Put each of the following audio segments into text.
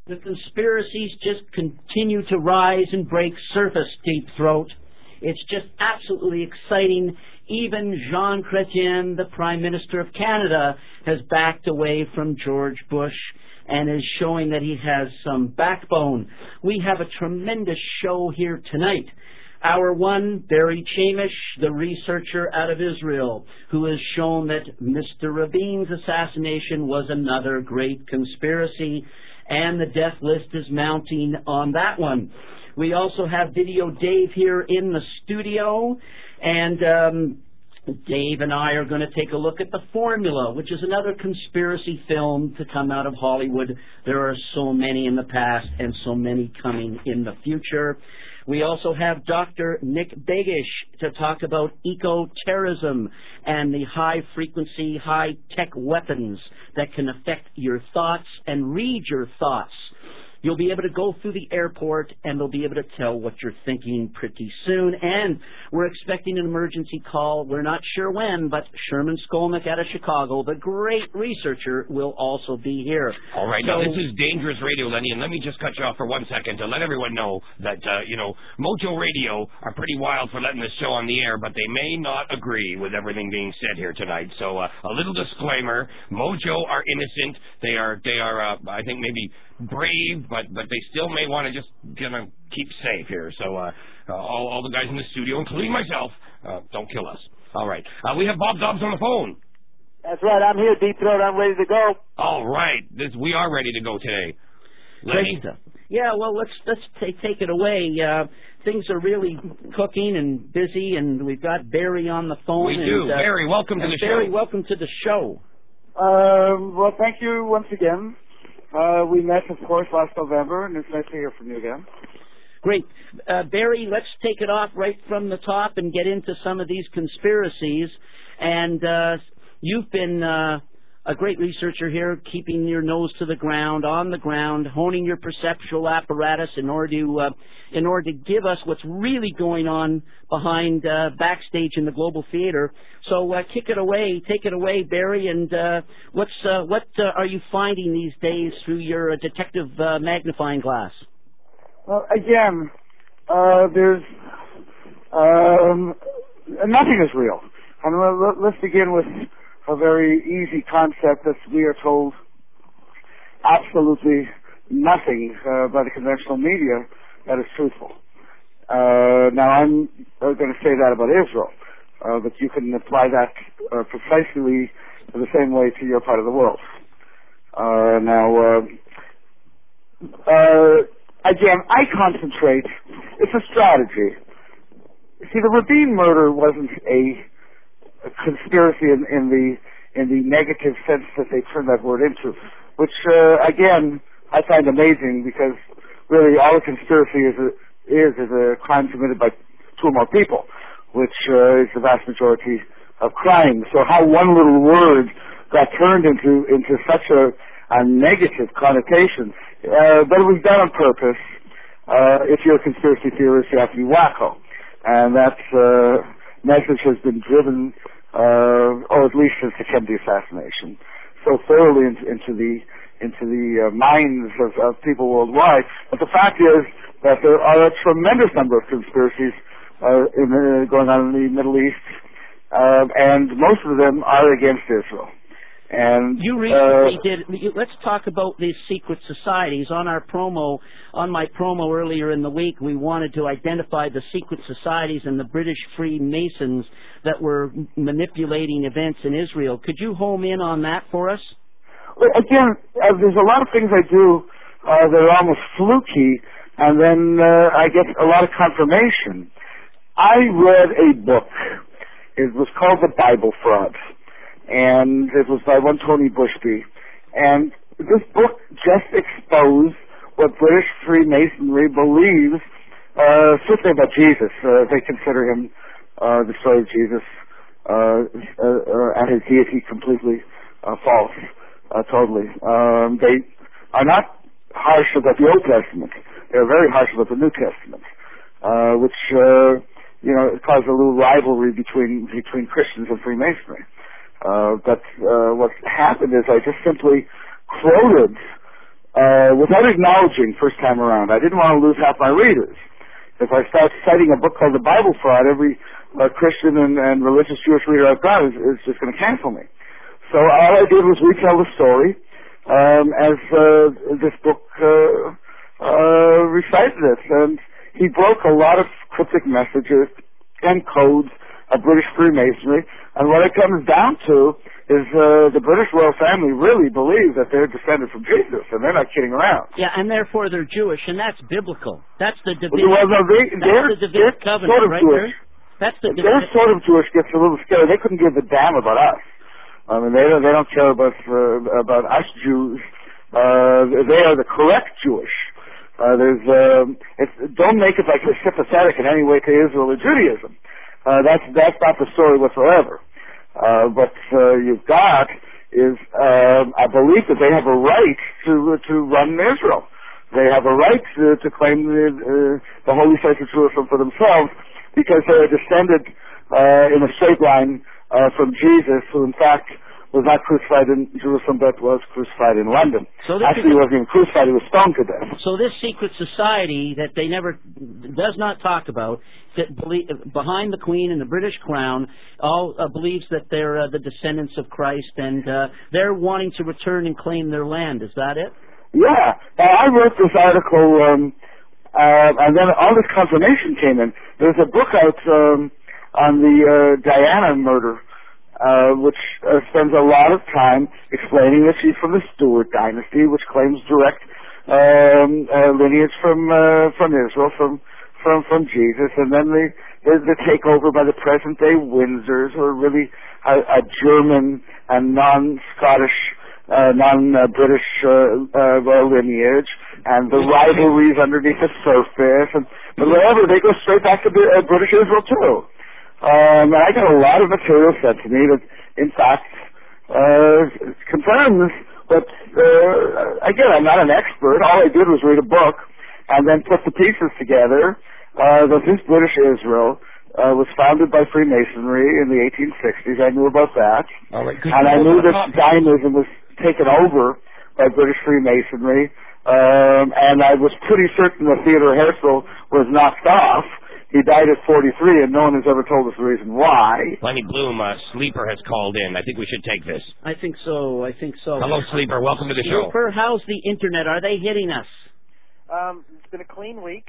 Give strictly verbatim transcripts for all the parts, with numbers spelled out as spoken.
The conspiracies just continue to rise and break surface, Deep Throat. It's just absolutely exciting. Even Jean Chrétien, the Prime Minister of Canada, has backed away from George Bush and is showing that he has some backbone. We have a tremendous show here tonight. Hour one, Barry Chamish, the researcher out of Israel, who has shown that Mister Rabin's assassination was another great conspiracy, and the death list is mounting on that one. We also have Video Dave here in the studio, and um, Dave and I are going to take a look at The Formula, which is another conspiracy film to come out of Hollywood. There are so many in the past and so many coming in the future. We also have Doctor Nick Begish to talk about eco-terrorism and the high-frequency, high-tech weapons that can affect your thoughts and read your thoughts. You'll be able to go through the airport, and they'll be able to tell what you're thinking pretty soon. And we're expecting an emergency call. We're not sure when, but Sherman Skolnick out of Chicago, the great researcher, will also be here. All right. So, now, this is Dangerous Radio, Lenny, and let me just cut you off for one second to let everyone know that, uh, you know, Mojo Radio are pretty wild for letting this show on the air, but they may not agree with everything being said here tonight. So uh, a little disclaimer, Mojo are innocent. They are, they are uh, I think, maybe brave, but but they still may want to just gonna keep safe here. So uh, uh, all all the guys in the studio, including myself, uh, don't kill us. All right, uh, we have Bob Dobbs on the phone. That's right. I'm here, Deep Throat. I'm ready to go. All right, this we are ready to go today. Lenny. Yeah, well, let's let's t- take it away. Uh, things are really cooking and busy, and we've got Barry on the phone. We and, do. Uh, Barry, welcome to the Barry, show. Barry, welcome to the show. Um, well, thank you once again. Uh, we met, of course, last November, and it's nice to hear from you again. Great. Uh, Barry, let's take it off right from the top and get into some of these conspiracies. And uh, you've been uh, a great researcher here, keeping your nose to the ground, on the ground, honing your perceptual apparatus in order to uh, in order to give us what's really going on behind uh, backstage in the Global Theater. So uh, kick it away, take it away, Barry. And uh, what's uh, what uh, are you finding these days through your uh, detective uh, magnifying glass? Well, again, uh, there's um, nothing is real. I mean, let's begin with a very easy concept that we are told absolutely nothing uh, by the conventional media that is truthful. Uh, now, I'm uh, going to say that about Israel, uh, but you can apply that uh, precisely the same way to your part of the world. Uh, now, uh, uh, again, I concentrate. It's a strategy. See, the Rabin murder wasn't a A conspiracy in, in the in the negative sense that they turned that word into, which uh, again I find amazing, because really all a conspiracy is a, is is a crime committed by two or more people, which uh, is the vast majority of crime. So how one little word got turned into into such a, a negative connotation, uh, but it was done on purpose. Uh, if you're a conspiracy theorist, you have to be wacko, and that's. Uh, message has been driven, uh, or at least since the Kennedy assassination, so thoroughly into, into the into the uh, minds of, of people worldwide. But the fact is that there are a tremendous number of conspiracies uh, in the, going on in the Middle East, uh, and most of them are against Israel. And you recently uh, did. Let's talk about these secret societies. On our promo, on my promo earlier in the week, we wanted to identify the secret societies and the British Freemasons that were manipulating events in Israel. Could you home in on that for us? Well, again, uh, there's a lot of things I do uh, that are almost fluky, and then uh, I get a lot of confirmation. I read a book. It was called The Bible Fraud, and it was by one Tony Bushby. And this book just exposed what British Freemasonry believes, uh, certainly about Jesus. Uh, they consider him uh, the story of Jesus uh, uh, and his deity completely uh, false, uh, totally. Um, they are not harsh about the Old Testament. They're very harsh about the New Testament, uh, which uh, you know caused a little rivalry between between Christians and Freemasonry. Uh, but uh, what happened is I just simply quoted uh, without acknowledging first time around. I didn't want to lose half my readers. If I start citing a book called The Bible Fraud, every uh, Christian and, and religious Jewish reader I've got is, is just going to cancel me. So all I did was retell the story um, as uh, this book uh, uh, recited it. And he broke a lot of cryptic messages and codes of British Freemasonry. And what it comes down to is uh, the British royal family really believe that they're descended from Jesus, and they're not kidding around. Yeah, and therefore they're Jewish, and that's biblical. That's the Davidic, well, no, they, that's they're, the Davidic they're covenant, sort of right? Jewish. That's the Their Davidic. sort of Jewish gets a little scary. They couldn't give a damn about us. I mean, they don't, they don't care about uh, about us Jews. Uh, they are the correct Jewish. Uh, there's um, it's, don't make it like they're sympathetic in any way to Israel or Judaism. Uh, that's that's not the story whatsoever. Uh, what uh, you've got is uh, a belief that they have a right to to run Israel. They have a right to, to claim the, uh, the holy site of Jerusalem for themselves because they're descended uh, in a straight line uh, from Jesus, who in fact was not crucified in Jerusalem but was crucified in London. So Actually, he wasn't even crucified; he was stoned to death. So this secret society that they never does not talk about, that believe, behind the Queen and the British Crown, all uh, believes that they're uh, the descendants of Christ, and uh, they're wanting to return and claim their land. Is that it? Yeah. Now, I wrote this article, um, uh, and then all this confirmation came in. There's a book out um, on the uh, Diana murder, uh, which uh, spends a lot of time explaining that she's from the Stuart dynasty, which claims direct um, uh, lineage from uh, from Israel, from from from Jesus, and then the the, the takeover by the present day Windsors, who are really a, a German and non-Scottish. Uh, non-British uh, uh, royal lineage, and the rivalries underneath the surface, and but whatever, they go straight back to uh, British Israel too. Um, and I got a lot of material sent to me that, in fact, uh, confirms that. Uh, again, I'm not an expert. All I did was read a book and then put the pieces together. Uh, that this British Israel Uh, was founded by Freemasonry in the eighteen sixties. I knew about that. All right, and I knew that Zionism was taken over by British Freemasonry. Um, and I was pretty certain that Theodore Herzl was knocked off. He died at forty-three, and no one has ever told us the reason why. Lenny Bloom, uh, Sleeper has called in. I think we should take this. I think so. I think so. Hello, Sleeper. Welcome to the show. Sleeper, how's the Internet? Are they hitting us? Um, it's been a clean week.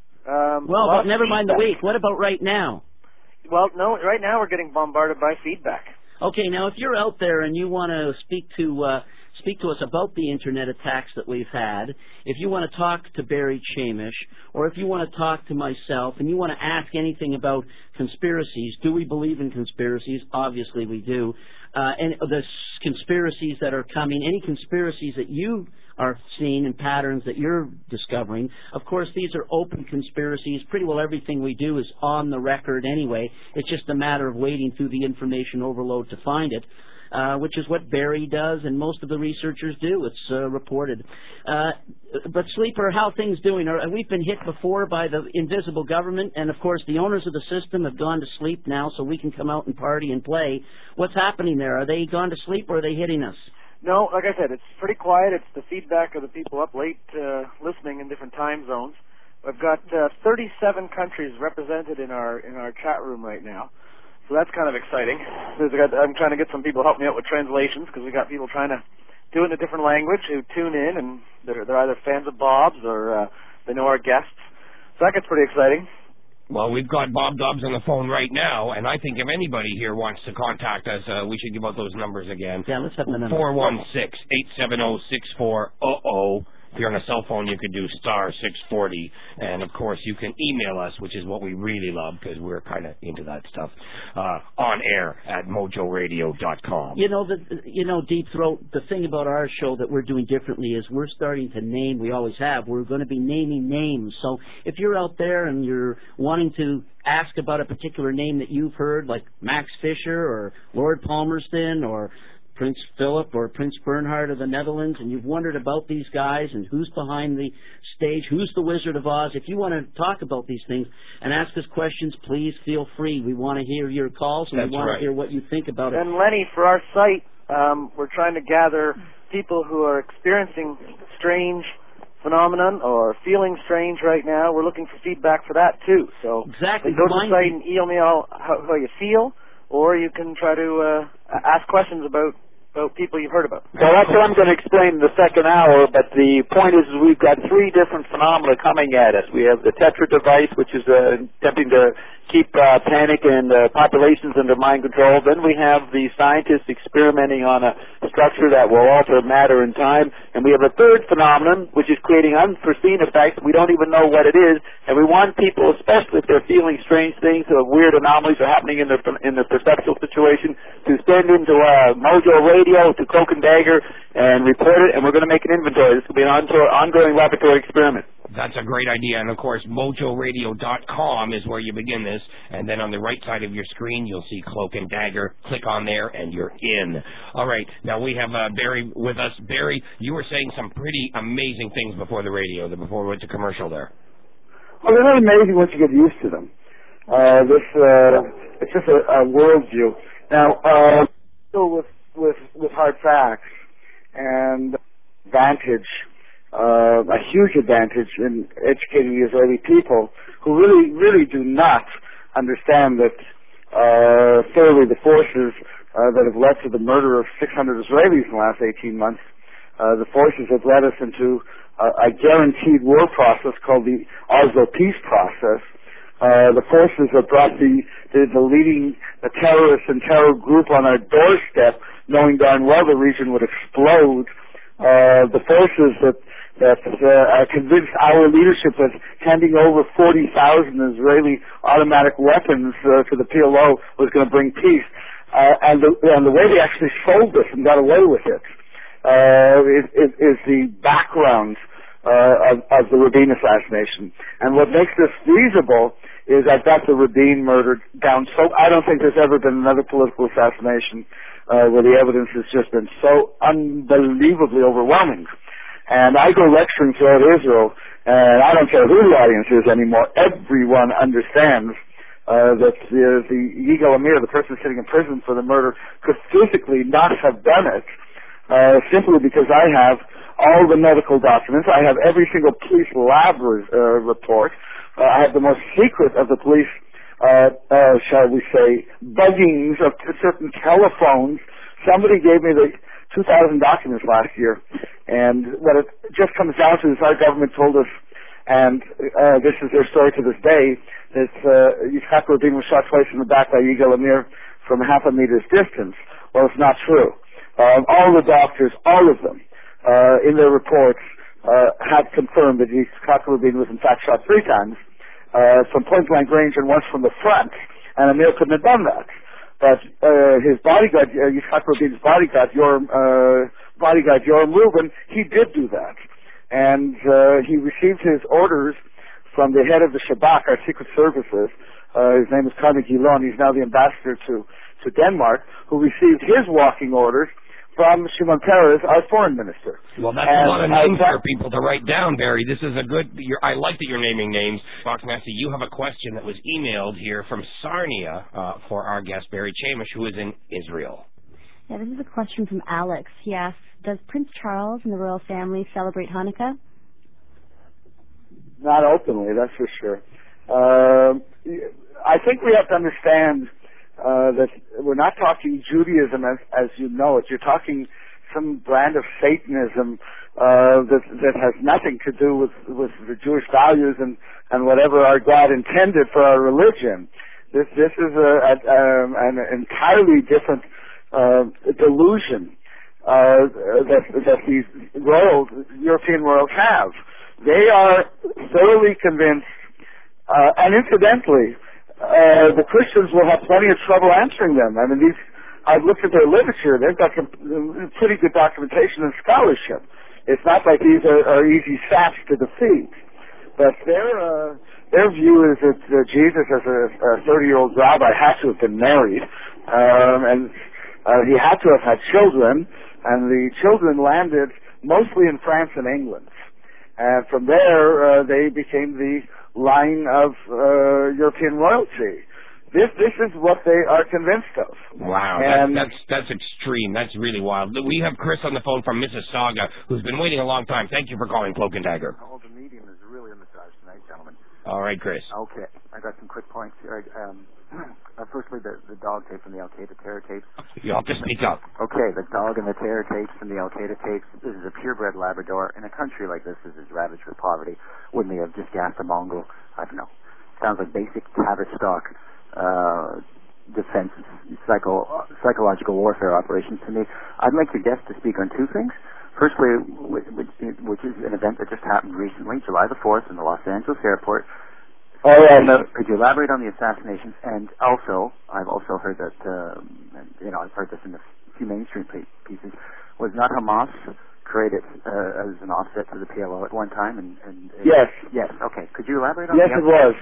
Um, well, but never feedback. mind the week. What about right now? Well, no, right now we're getting bombarded by feedback. Okay, now if you're out there and you want to speak to uh, speak to us about the Internet attacks that we've had, if you want to talk to Barry Chamish, or if you want to talk to myself and you want to ask anything about conspiracies, do we believe in conspiracies? Obviously we do. Uh, and the conspiracies that are coming, any conspiracies that you are seeing and patterns that you're discovering, of course these are open conspiracies. Pretty well everything we do is on the record anyway. It's just a matter of wading through the information overload to find it. Uh, which is what Barry does and most of the researchers do. It's uh, reported. Uh, but Sleeper, how are things doing? Are, we've been hit before by the invisible government, and of course the owners of the system have gone to sleep now so we can come out and party and play. What's happening there? Are they gone to sleep or are they hitting us? No, like I said, it's pretty quiet. It's the feedback of the people up late uh, listening in different time zones. We've got uh, thirty-seven countries represented in our in our chat room right now. So that's kind of exciting. I'm trying to get some people to help me out with translations because we got people trying to do it in a different language who tune in and they're, they're either fans of Bob's or uh, they know our guests. So that gets pretty exciting. Well, we've got Bob Dobbs on the phone right now, and I think if anybody here wants to contact us, uh, we should give out those numbers again. Yeah, let's have the number. four one six, eight seven zero, six four zero zero. If you're on a cell phone, you can do star six forty. And, of course, you can email us, which is what we really love because we're kind of into that stuff, uh, on air at mojo radio dot com. You know, the, you know, Deep Throat, the thing about our show that we're doing differently is we're starting to name, we always have, we're going to be naming names. So if you're out there and you're wanting to ask about a particular name that you've heard, like Max Fisher or Lord Palmerston or Prince Philip or Prince Bernhard of the Netherlands, and you've wondered about these guys and who's behind the stage, who's the Wizard of Oz, if you want to talk about these things and ask us questions, please feel free. We want to hear your calls and That's we want right. to hear what you think about it. And Lenny, for our site, um, we're trying to gather people who are experiencing strange phenomenon or feeling strange right now. We're looking for feedback for that too. So exactly. go to the site and email me all how, how you feel, or you can try to uh, ask questions about about people you've heard about. Well, that's what I'm going to explain in the second hour, but the point is we've got three different phenomena coming at us. We have the Tetra device, which is uh, attempting to keep uh, panic and uh, populations under mind control. Then we have the scientists experimenting on a structure that will alter matter and time. And we have a third phenomenon, which is creating unforeseen effects. We don't even know what it is. And we want people, especially if they're feeling strange things or weird anomalies are happening in their, in their perceptual situation, to send into uh, Mojo Radio, to Cloak and Dagger, and report it. And we're going to make an inventory. This will be an ongoing laboratory experiment. That's a great idea. And, of course, mojo radio dot com is where you begin this. And then on the right side of your screen, you'll see Cloak and Dagger. Click on there, and you're in. All right. Now, we have uh, Barry with us. Barry, you were saying some pretty amazing things before the radio, before we went to commercial there. Well, they're not amazing once you get used to them. Uh, this, uh, it's just a, a worldview. Now, uh, still with, with, with hard facts and advantage, Uh, a huge advantage in educating the Israeli people who really, really do not understand that uh, thoroughly the forces uh, that have led to the murder of six hundred Israelis in the last eighteen months. Uh, the forces have led us into uh, a guaranteed war process called the Oslo Peace Process. Uh, the forces that brought the, the, the leading the terrorists and terror group on our doorstep, knowing darn well the region would explode. Uh, the forces that that uh, convinced our leadership that handing over forty thousand Israeli automatic weapons uh, to the P L O was going to bring peace. Uh, and, the, and the way they actually sold this and got away with it uh, is, is, is the background uh, of, of the Rabin assassination. And what makes this feasible is I've got the Rabin murder down so I don't think there's ever been another political assassination uh, where the evidence has just been so unbelievably overwhelming. And I go lecturing throughout Israel, and I don't care who the audience is anymore. Everyone understands uh, that the, the Yigal Amir, the person sitting in prison for the murder, could physically not have done it uh, simply because I have all the medical documents. I have every single police lab re- uh, report. Uh, I have the most secret of the police, uh, uh, shall we say, buggings of t- certain telephones. Somebody gave me the two thousand documents last year, and what it just comes down to is our government told us, and uh, this is their story to this day, that uh, Yitzhak Rabin was shot twice in the back by Yigal Amir from half a meter's distance. Well, it's not true. Um, all the doctors, all of them, uh, in their reports, uh, had confirmed that Yitzhak Rabin was in fact shot three times uh, from point-blank range and once from the front, and Amir couldn't have done that. But uh, his bodyguard, uh, Yitzhak Rabin's bodyguard, Yoram, uh, bodyguard Yoram Rubin, he did do that. And uh, he received his orders from the head of the Shabak, our secret services. Uh, his name is Carmi Gilon. He's now the ambassador to, to Denmark, who received his walking orders from Shimon Peres, our foreign minister. Well, that's and a lot of names uh, for people to write down, Barry. This is a good, you're, I like that you're naming names. Fox Massey, you have a question that was emailed here from Sarnia uh, for our guest, Barry Chamish, who is in Israel. Yeah, this is a question from Alex. He asks, does Prince Charles and the royal family celebrate Hanukkah? Not openly, that's for sure. Uh, I think we have to understand Uh, that we're not talking Judaism as, as you know it. You're talking some brand of Satanism uh, that that has nothing to do with, with the Jewish values and, and whatever our God intended for our religion. This this is a, a, um, an entirely different uh, delusion uh, that that these royals, European royals, have. They are thoroughly convinced, uh, and incidentally, Uh, the Christians will have plenty of trouble answering them. I mean, these, I've looked at their literature. They've got com- pretty good documentation and scholarship. It's not like these are, are easy saps to defeat. But their, uh, their view is that uh, Jesus, as a thirty-year-old rabbi, had to have been married. Um, and uh, he had to have had children. And the children landed mostly in France and England. And from there, uh, they became the line of uh, European royalty. This this is what they are convinced of. Wow, and that's, that's that's extreme. That's really wild. We have Chris on the phone from Mississauga, who's been waiting a long time. Thank you for calling Cloak and Dagger. Oh, the medium is really a massage tonight, gentlemen. All right, Chris. Okay, I got some quick points here. Um, uh, firstly, the, the dog tape from the Al-Qaeda terror tapes. You have to speak up. Okay, the dog and the terror tapes from the Al-Qaeda tapes. This is a purebred Labrador. In a country like this, this is ravaged with poverty. Wouldn't they have just gassed a Mongol? I don't know. Sounds like basic Tavistock uh, defense, psycho, psychological warfare operations to me. I'd like your guest to speak on two things. Firstly, which, which is an event that just happened recently, July the fourth, in the Los Angeles airport. Oh, yeah, no. Could you elaborate on the assassinations? And also, I've also heard that, um, and, you know, I've heard this in a few mainstream pieces, was not Hamas created uh, as an offset to the P L O at one time? And, and, and Yes. Yes, okay. Could you elaborate on yes, that? Yes, it was.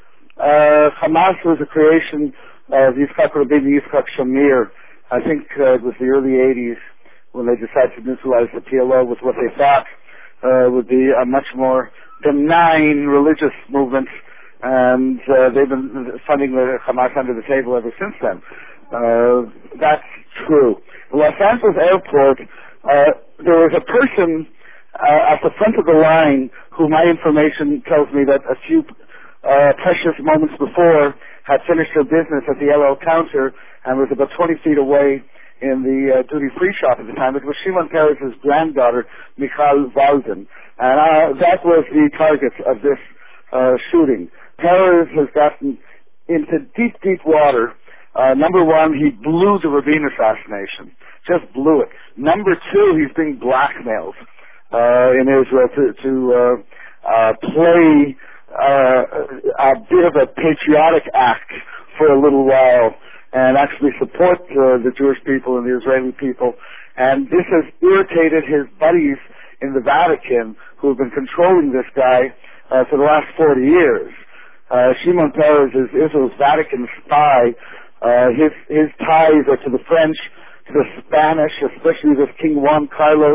Uh, Hamas was a creation of Yitzhak Rabin and Yitzhak Shamir. I think uh, it was the early eighties when they decided to neutralize the P L O with what they thought uh, would be a much more benign religious movement, and uh, they've been funding the Hamas under the table ever since then. Uh, that's true. The Los Angeles airport, uh, there was a person uh, at the front of the line who my information tells me that a few uh, precious moments before had finished her business at the L O counter and was about twenty feet away in the uh, duty-free shop at the time. It was Shimon Peres's granddaughter, Michal Walden, and uh, that was the target of this uh, shooting. Peres has gotten into deep, deep water. Uh, number one, he blew the Rabin assassination, just blew it. Number two, he's being blackmailed uh, in Israel to, to uh, uh, play uh, a bit of a patriotic act for a little while and actually support uh, the Jewish people and the Israeli people. And this has irritated his buddies in the Vatican who have been controlling this guy uh, for the last forty years. Uh, Shimon Peres is Israel's Vatican spy. Uh, his, his ties are to the French, to the Spanish, especially with King Juan Carlos,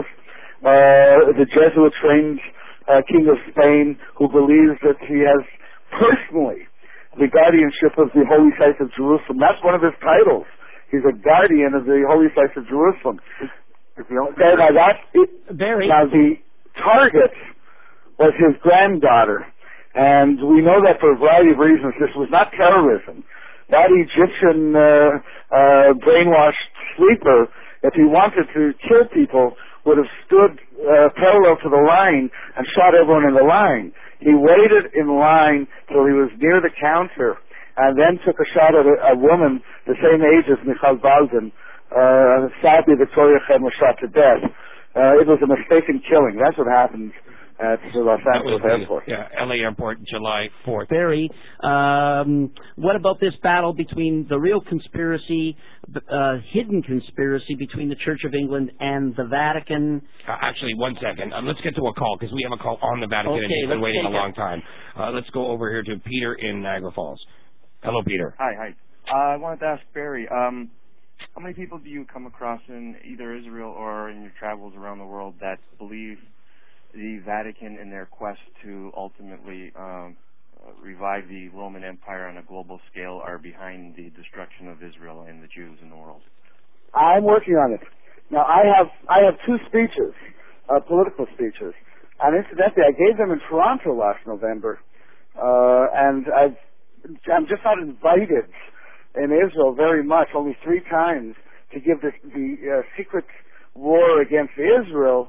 uh, the Jesuit-trained uh, King of Spain, who believes that he has personally the guardianship of the holy sites of Jerusalem. That's one of his titles. He's a guardian of the holy sites of Jerusalem. Now, that, it, Very. now the target was his granddaughter, and we know that for a variety of reasons. This was not terrorism. That Egyptian uh, uh, brainwashed sleeper, if he wanted to kill people, would have stood uh, parallel to the line and shot everyone in the line. He waited in line till he was near the counter and then took a shot at a, a woman the same age as Michal Walden. Uh, sadly, Victoria Khem was shot to death. Uh, it was a mistaken killing. That's what happened at the Los Angeles airport. Yeah, L A airport, July fourth. Barry, um, what about this battle between the real conspiracy, uh, hidden conspiracy between the Church of England and the Vatican? Uh, actually, one second. Uh, let's get to a call, because we have a call on the Vatican, Okay, and he's been waiting a it. long time. Uh, let's go over here to Peter in Niagara Falls. Hello, Peter. Hi, hi. Uh, I wanted to ask Barry, um, how many people do you come across in either Israel or in your travels around the world that believe the Vatican in their quest to ultimately um, uh, revive the Roman Empire on a global scale are behind the destruction of Israel and the Jews in the world? I'm working on it. Now, I have I have two speeches, uh, political speeches, and incidentally, I gave them in Toronto last November, uh, and I've, I'm just not invited in Israel very much, only three times, to give this, the uh, secret war against Israel,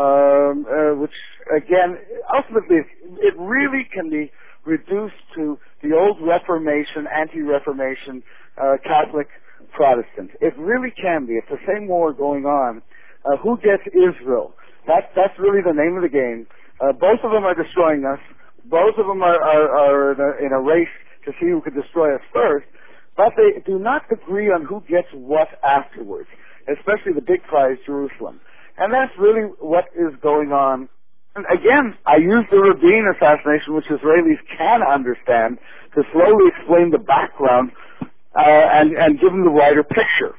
um, uh, which, again, ultimately, it really can be reduced to the old Reformation, anti-Reformation, uh, Catholic Protestant. It really can be. It's the same war going on. Uh, who gets Israel? That's, that's really the name of the game. Uh, both of them are destroying us. Both of them are, are, are in, a, in a race to see who can destroy us first. But they do not agree on who gets what afterwards, especially the big prize, Jerusalem. And that's really what is going on. And again, I use the Rabin assassination, which Israelis can understand, to slowly explain the background uh, and, and give them the wider picture.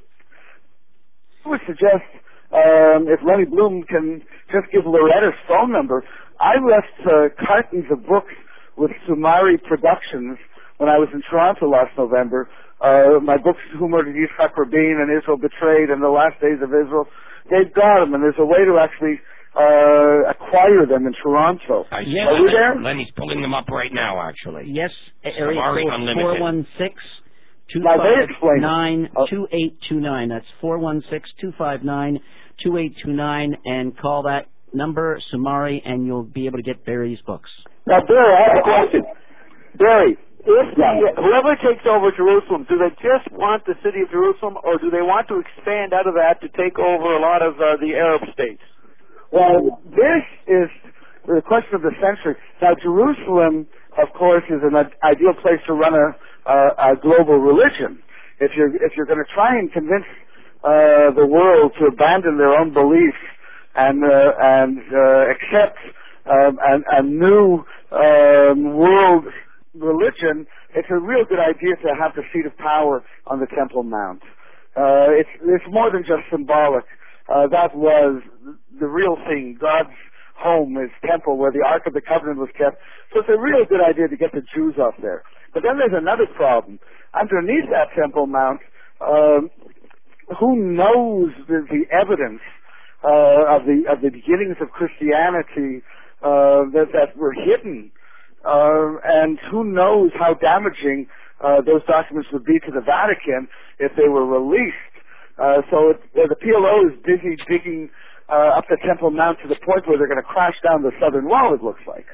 I would suggest um, if Lenny Bloom can just give Loretta's phone number. I left uh, cartons of books with Sumari Productions when I was in Toronto last November. Uh, my books, Who Murdered Yitzhak Rabin and Israel Betrayed and The Last Days of Israel, they've got them, and there's a way to actually uh, acquire them in Toronto. I Yes. Are we there? Lenny's pulling them up right now, actually. Yes, area Samari code Unlimited. four one six, two Now, they five explain it. nine, Oh. two eight two nine. That's four one six, two five nine, two eight two nine, and call that number, Samari, and you'll be able to get Barry's books. Now, Barry, I have a question. Barry, if the, whoever takes over Jerusalem, do they just want the city of Jerusalem, or do they want to expand out of that to take over a lot of uh, the Arab states? Well, this is the question of the century. Now, Jerusalem, of course, is an i- ideal place to run a, a, a global religion. If you're if you're going to try and convince uh, the world to abandon their own beliefs and uh, and uh, accept um, an, a new um, world religion, it's a real good idea to have the seat of power on the Temple Mount. Uh, it's it's more than just symbolic. Uh, that was the real thing. God's home, his temple, where the Ark of the Covenant was kept. So it's a real good idea to get the Jews off there. But then there's another problem. Underneath that Temple Mount, um, who knows the, the evidence uh, of the of the beginnings of Christianity uh, that that were hidden, uh, and who knows how damaging uh, those documents would be to the Vatican if they were released. Uh, so it, uh, the P L O is busy digging uh, up the Temple Mount to the point where they're going to crash down the southern wall, it looks like.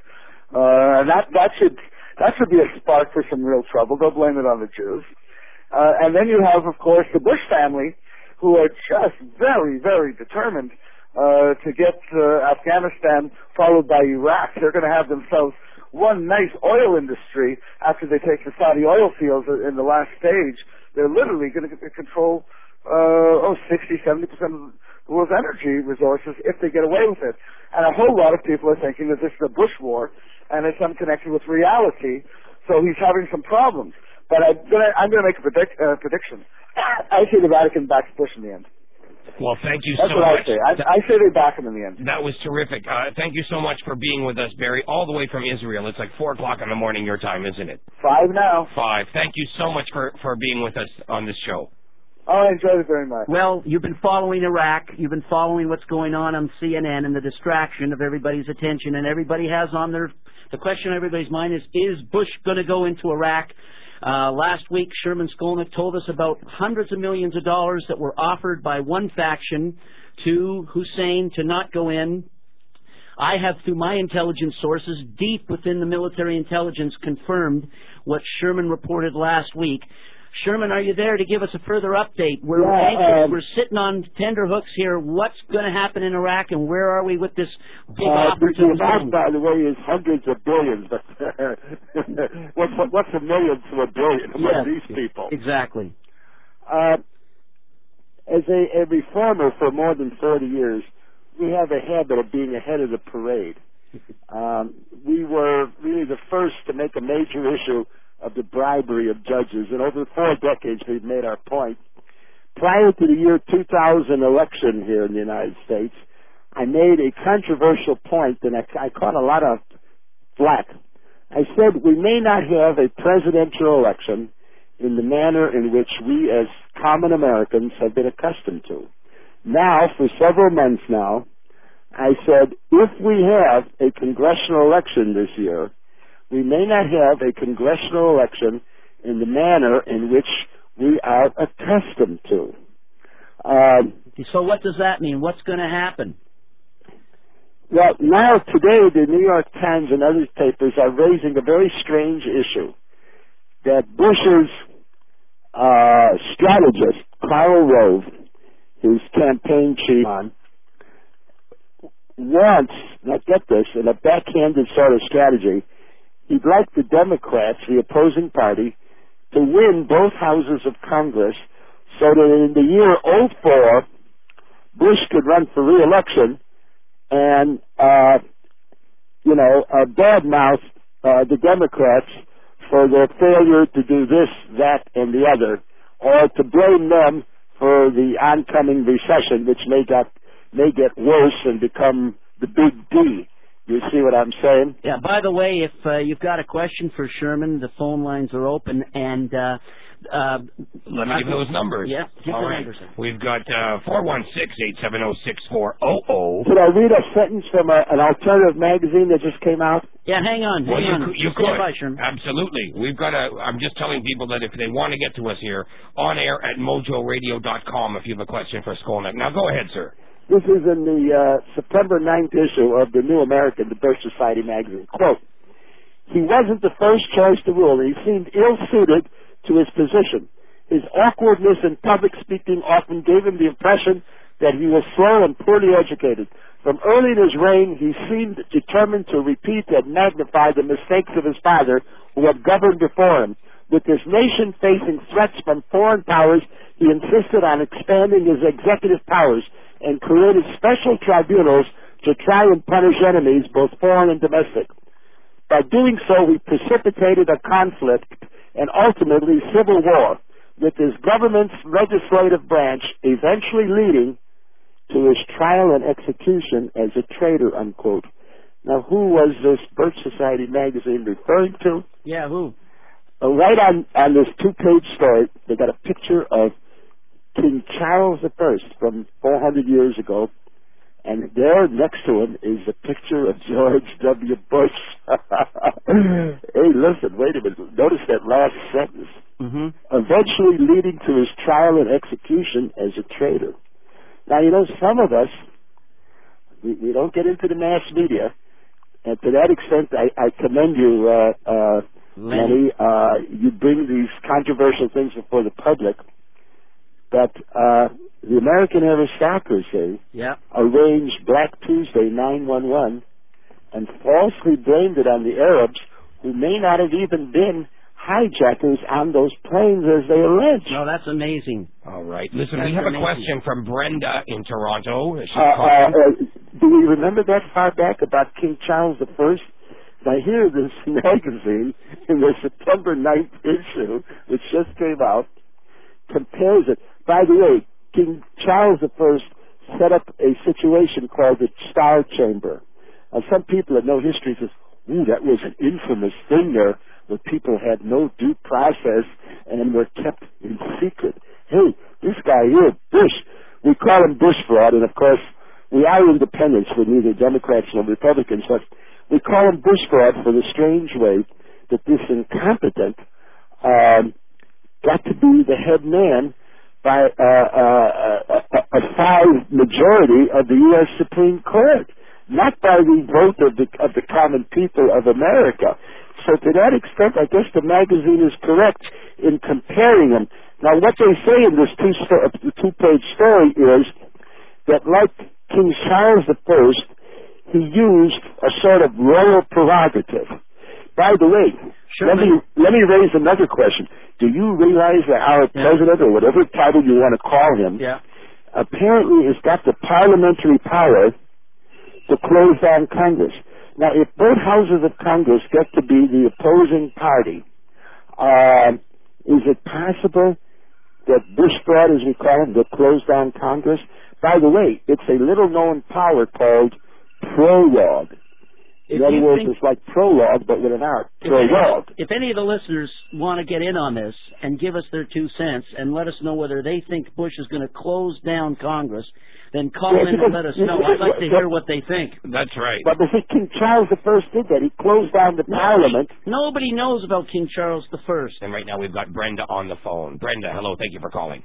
Uh, and that, that should that should be a spark for some real trouble. Don't blame it on the Jews. Uh, and then you have, of course, the Bush family, who are just very, very determined uh, to get uh, Afghanistan followed by Iraq. They're going to have themselves one nice oil industry after they take the Saudi oil fields in the last stage. They're literally going to control Uh, oh, sixty, seventy percent of the world's energy resources if they get away with it. And a whole lot of people are thinking that this is a Bush war and it's unconnected with reality, so he's having some problems. But I'm gonna, I'm gonna make a predict, uh, prediction. I say the Vatican backs Bush in the end. Well, thank you That's so what much. I say. I, I say they back him in the end. That was terrific. Uh, thank you so much for being with us, Barry, all the way from Israel. It's like four o'clock in the morning your time, isn't it? Five now. Five. Thank you so much for, for being with us on this show. Oh, I enjoyed it very much. Well, you've been following Iraq. You've been following what's going on on C N N and the distraction of everybody's attention. And everybody has on their, the question on everybody's mind is, is Bush going to go into Iraq? Uh, last week, Sherman Skolnick told us about hundreds of millions of dollars that were offered by one faction to Hussein to not go in. I have, through my intelligence sources, deep within the military intelligence, confirmed what Sherman reported last week. Sherman, are you there to give us a further update? We're yeah, anxious. um, We're sitting on tender hooks here. What's going to happen in Iraq, and where are we with this big uh, offer to the amount, Hussein? by the way, is hundreds of billions. But what's, what's a million to a billion among Yes, these people? Exactly. Uh, as a, a reformer for more than forty years, we have a habit of being ahead of the parade. Um, we were really the first to make a major issue of the bribery of judges, and over four decades we've made our point. Prior to the year two thousand election here in the United States, I made a controversial point, and I, I caught a lot of flack. I said we may not have a presidential election in the manner in which we as common Americans have been accustomed to. Now, for several months now, I said if we have a congressional election this year, we may not have a congressional election in the manner in which we are accustomed to. Um, so what does that mean? What's going to happen? Well, now today the New York Times and other papers are raising a very strange issue that Bush's uh, strategist, Karl Rove, his campaign chief, wants, now get this, in a backhanded sort of strategy, he'd like the Democrats, the opposing party, to win both houses of Congress so that in the year oh four, Bush could run for re-election and, uh, you know, uh, badmouth uh, the Democrats for their failure to do this, that, and the other, or to blame them for the oncoming recession, which may get, may get worse and become the big D You see what I'm saying? Yeah, by the way, if uh, you've got a question for Sherman, the phone lines are open, and uh, uh, let me give those numbers. Yeah, give All the right. numbers. We've got uh, four one six, eight seven zero, six four zero zero. Could I read a sentence from a, an alternative magazine that just came out? Yeah, hang on, hang well, you, on. Could, you Stand could. by, Sherman. Absolutely. We've got a, I'm just telling people that if they want to get to us here, on air at mojo radio dot com if you have a question for Skolnick. Now, go ahead, sir. This is in the uh, September ninth issue of the New American, the Birch Society magazine. Quote, he wasn't the first choice to rule, and he seemed ill-suited to his position. His awkwardness in public speaking often gave him the impression that he was slow and poorly educated. From early in his reign, he seemed determined to repeat and magnify the mistakes of his father, who had governed before him. With his nation facing threats from foreign powers, he insisted on expanding his executive powers and created special tribunals to try and punish enemies, both foreign and domestic. By doing so, he precipitated a conflict and ultimately civil war, with his government's legislative branch eventually leading to his trial and execution as a traitor, unquote. Now, who was this Birch Society magazine referring to? Yeah, who? Uh, right on, on this two-page story, they got a picture of King Charles the First from four hundred years ago, and there next to him is a picture of George W. Bush. Hey, listen, wait a minute. Notice that last sentence. Mm-hmm. Eventually leading to his trial and execution as a traitor. Now, you know, some of us, we, we don't get into the mass media, and to that extent, I, I commend you, uh, uh, Lenny. Uh, you bring these controversial things before the public. But uh, the American aristocracy yeah. arranged Black Tuesday nine one one and falsely blamed it on the Arabs, who may not have even been hijackers on those planes as they allege. No, that's amazing. All right. Listen, that's we have amazing. a question from Brenda in Toronto. She's uh, uh, uh, do we remember that far back about King Charles the First? Now, here, this magazine, in the September ninth issue, which just came out, compares it. By the way, King Charles the First set up a situation called the Star Chamber. Now, some people that know history says, ooh, that was an infamous thing there, where people had no due process and were kept in secret. Hey, this guy here, Bush, we call him Bush fraud, and of course, we are independents. We're neither Democrats nor Republicans, but we call him Bush fraud for the strange way that this incompetent um, got to be the head man by uh, uh, a, a five majority of the U S Supreme Court, not by the vote of the of the common people of America. So to that extent, I guess the magazine is correct in comparing them. Now, what they say in this two sto- two-page story is that, like King Charles the First, he used a sort of royal prerogative. By the way, sure, let me let me raise another question. Do you realize that our yeah. president, or whatever title you want to call him, yeah. apparently has got the parliamentary power to close down Congress? Now, if both houses of Congress get to be the opposing party, uh, is it possible that Bush fraud, as we call him, will close down Congress? By the way, it's a little-known power called prologue. In other words, it's like prologue, but with an R. Prologue. If any of the listeners want to get in on this and give us their two cents and let us know whether they think Bush is going to close down Congress, then call yeah, in and let us know. I'd like to hear what they think. That's right. But I think King Charles the First did that. He closed down the nobody, Parliament. Nobody knows about King Charles the First. And right now we've got Brenda on the phone. Brenda, hello. Thank you for calling.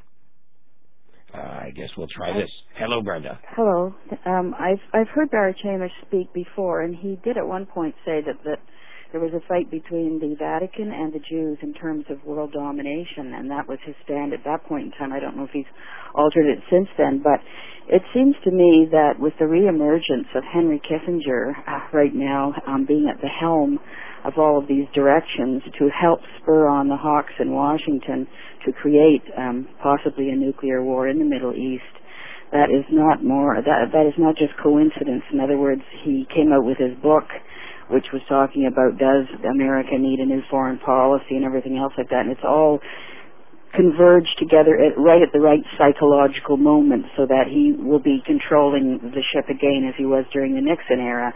Uh, I guess we'll try this. Hello, Brenda. Hello. Um, I've I've heard Barry Chamish speak before, and he did at one point say that, that there was a fight between the Vatican and the Jews in terms of world domination, and that was his stand at that point in time. I don't know if he's altered it since then, but it seems to me that with the reemergence of Henry Kissinger uh, right now um, being at the helm of all of these directions to help spur on the hawks in Washington to create um, possibly a nuclear war in the Middle East, that is not more that that is not just coincidence. In other words, he came out with his book, which was talking about does America need a new foreign policy and everything else like that, and it's all converged together at, right at the right psychological moment so that he will be controlling the ship again as he was during the Nixon era.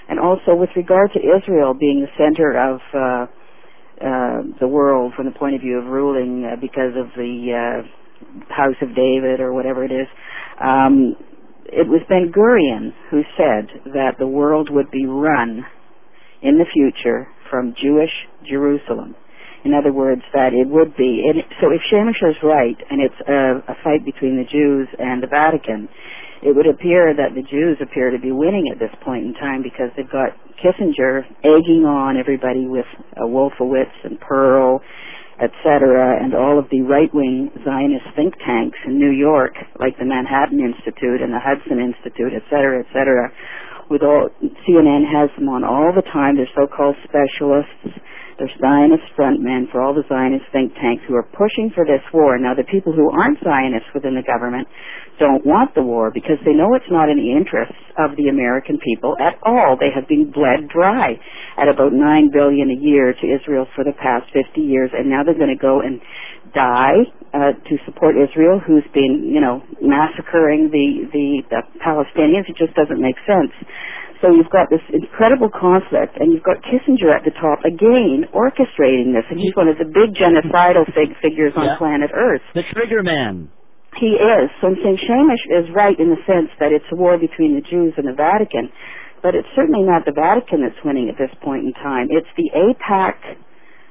And also with regard to Israel being the center of uh, uh, the world from the point of view of ruling uh, because of the uh, House of David or whatever it is, um, it was Ben Gurion who said that the world would be run in the future from Jewish Jerusalem. In other words, that it would be. It, so if Shamish is right, and it's a, a fight between the Jews and the Vatican, it would appear that the Jews appear to be winning at this point in time because they've got Kissinger egging on everybody with uh, Wolfowitz and Pearl, et cetera, and all of the right-wing Zionist think tanks in New York, like the Manhattan Institute and the Hudson Institute, et cetera, et cetera. With all, C N N has them on all the time. They're so-called specialists. They're Zionist frontmen for all the Zionist think tanks who are pushing for this war. Now, the people who aren't Zionists within the government don't want the war because they know it's not in the interests of the American people at all. They have been bled dry at about nine billion dollars a year to Israel for the past fifty years, and now they're going to go and die uh, to support Israel, who's been, you know, massacring the, the, the Palestinians. It just doesn't make sense. So you've got this incredible conflict, and you've got Kissinger at the top again orchestrating this, and he's one of the big genocidal fig- figures on yeah. planet Earth. The trigger man. He is. So I'm saying Shamish is right in the sense that it's a war between the Jews and the Vatican, but it's certainly not the Vatican that's winning at this point in time. It's the AIPAC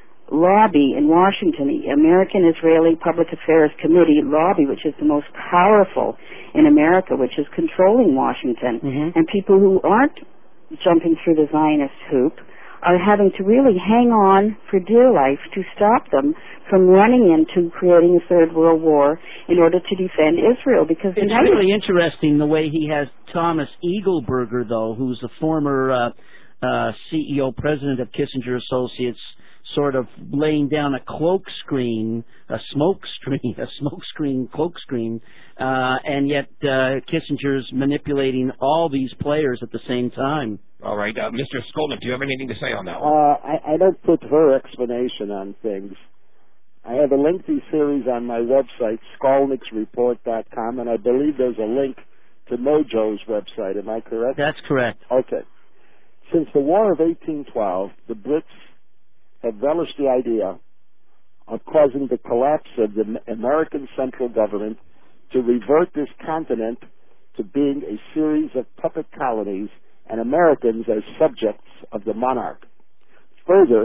lobby in Washington, the American Israeli Public Affairs Committee lobby, which is the most powerful in America, which is controlling Washington. Mm-hmm. And people who aren't jumping through the Zionist hoop are having to really hang on for dear life to stop them from running into creating a third world war in order to defend Israel. Because it's really interesting the way he has Thomas Eagleburger, though, who's a former uh, uh, C E O, president of Kissinger Associates, sort of laying down a cloak screen, a smoke screen, a smoke screen, cloak screen, uh, and yet uh, Kissinger's manipulating all these players at the same time. All right, uh, Mister Skolnick, do you have anything to say on that one? Uh, I, I don't put her explanation on things. I have a lengthy series on my website, skolnicks report dot com, and I believe there's a link to Mojo's website. Am I correct? That's correct. Okay. Since the War of eighteen twelve, the Brits have relished the idea of causing the collapse of the American central government to revert this continent to being a series of puppet colonies and Americans as subjects of the monarch. Further,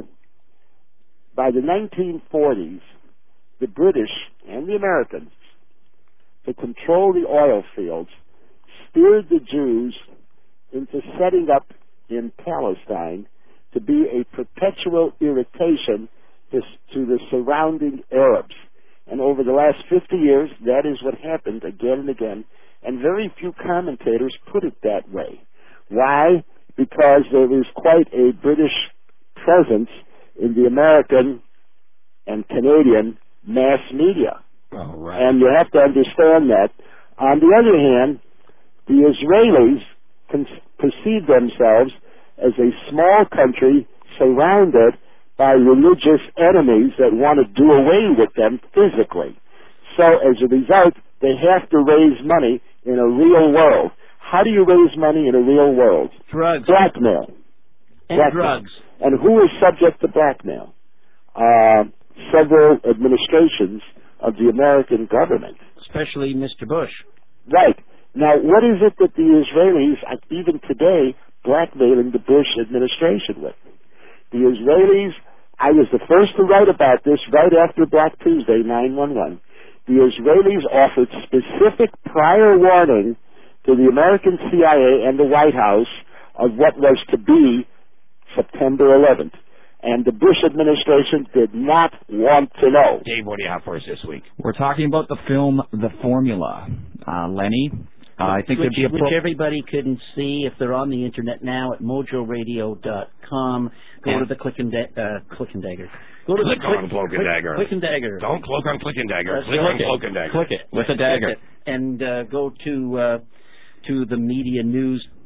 by the nineteen forties, the British and the Americans, to control the oil fields, steered the Jews into setting up in Palestine to be a perpetual irritation to, to the surrounding Arabs. And over the last fifty years, that is what happened again and again. And very few commentators put it that way. Why? Because there is quite a British presence in the American and Canadian mass media. Oh, right. And you have to understand that. On the other hand, the Israelis con- perceive themselves as a small country surrounded by religious enemies that want to do away with them physically. So as a result, they have to raise money in a real world. How do you raise money in a real world? Drugs. Blackmail. And Blackmail. drugs. And who is subject to blackmail? Uh, several administrations of the American government. Especially Mister Bush. Right. Now, what is it that the Israelis, even today, blackmailing the Bush administration with? The Israelis, I was the first to write about this right after Black Tuesday, nine one one. The Israelis offered specific prior warning to the American C I A and the White House of what was to be September eleventh. And the Bush administration did not want to know. Dave, what do you have for us this week? We're talking about the film The Formula. Uh, Lenny, uh, I think which, there'd be a... Pro- which everybody can see if they're on the internet now at mojo radio dot com. Go yeah. to the Click and, da- uh, click and Dagger. Go to click the on Cloak and Dagger. Click and Dagger. Don't click on Click and Dagger. That's click right. on Cloak and Dagger. Click it with a dagger. And uh, go to uh, to the media news dot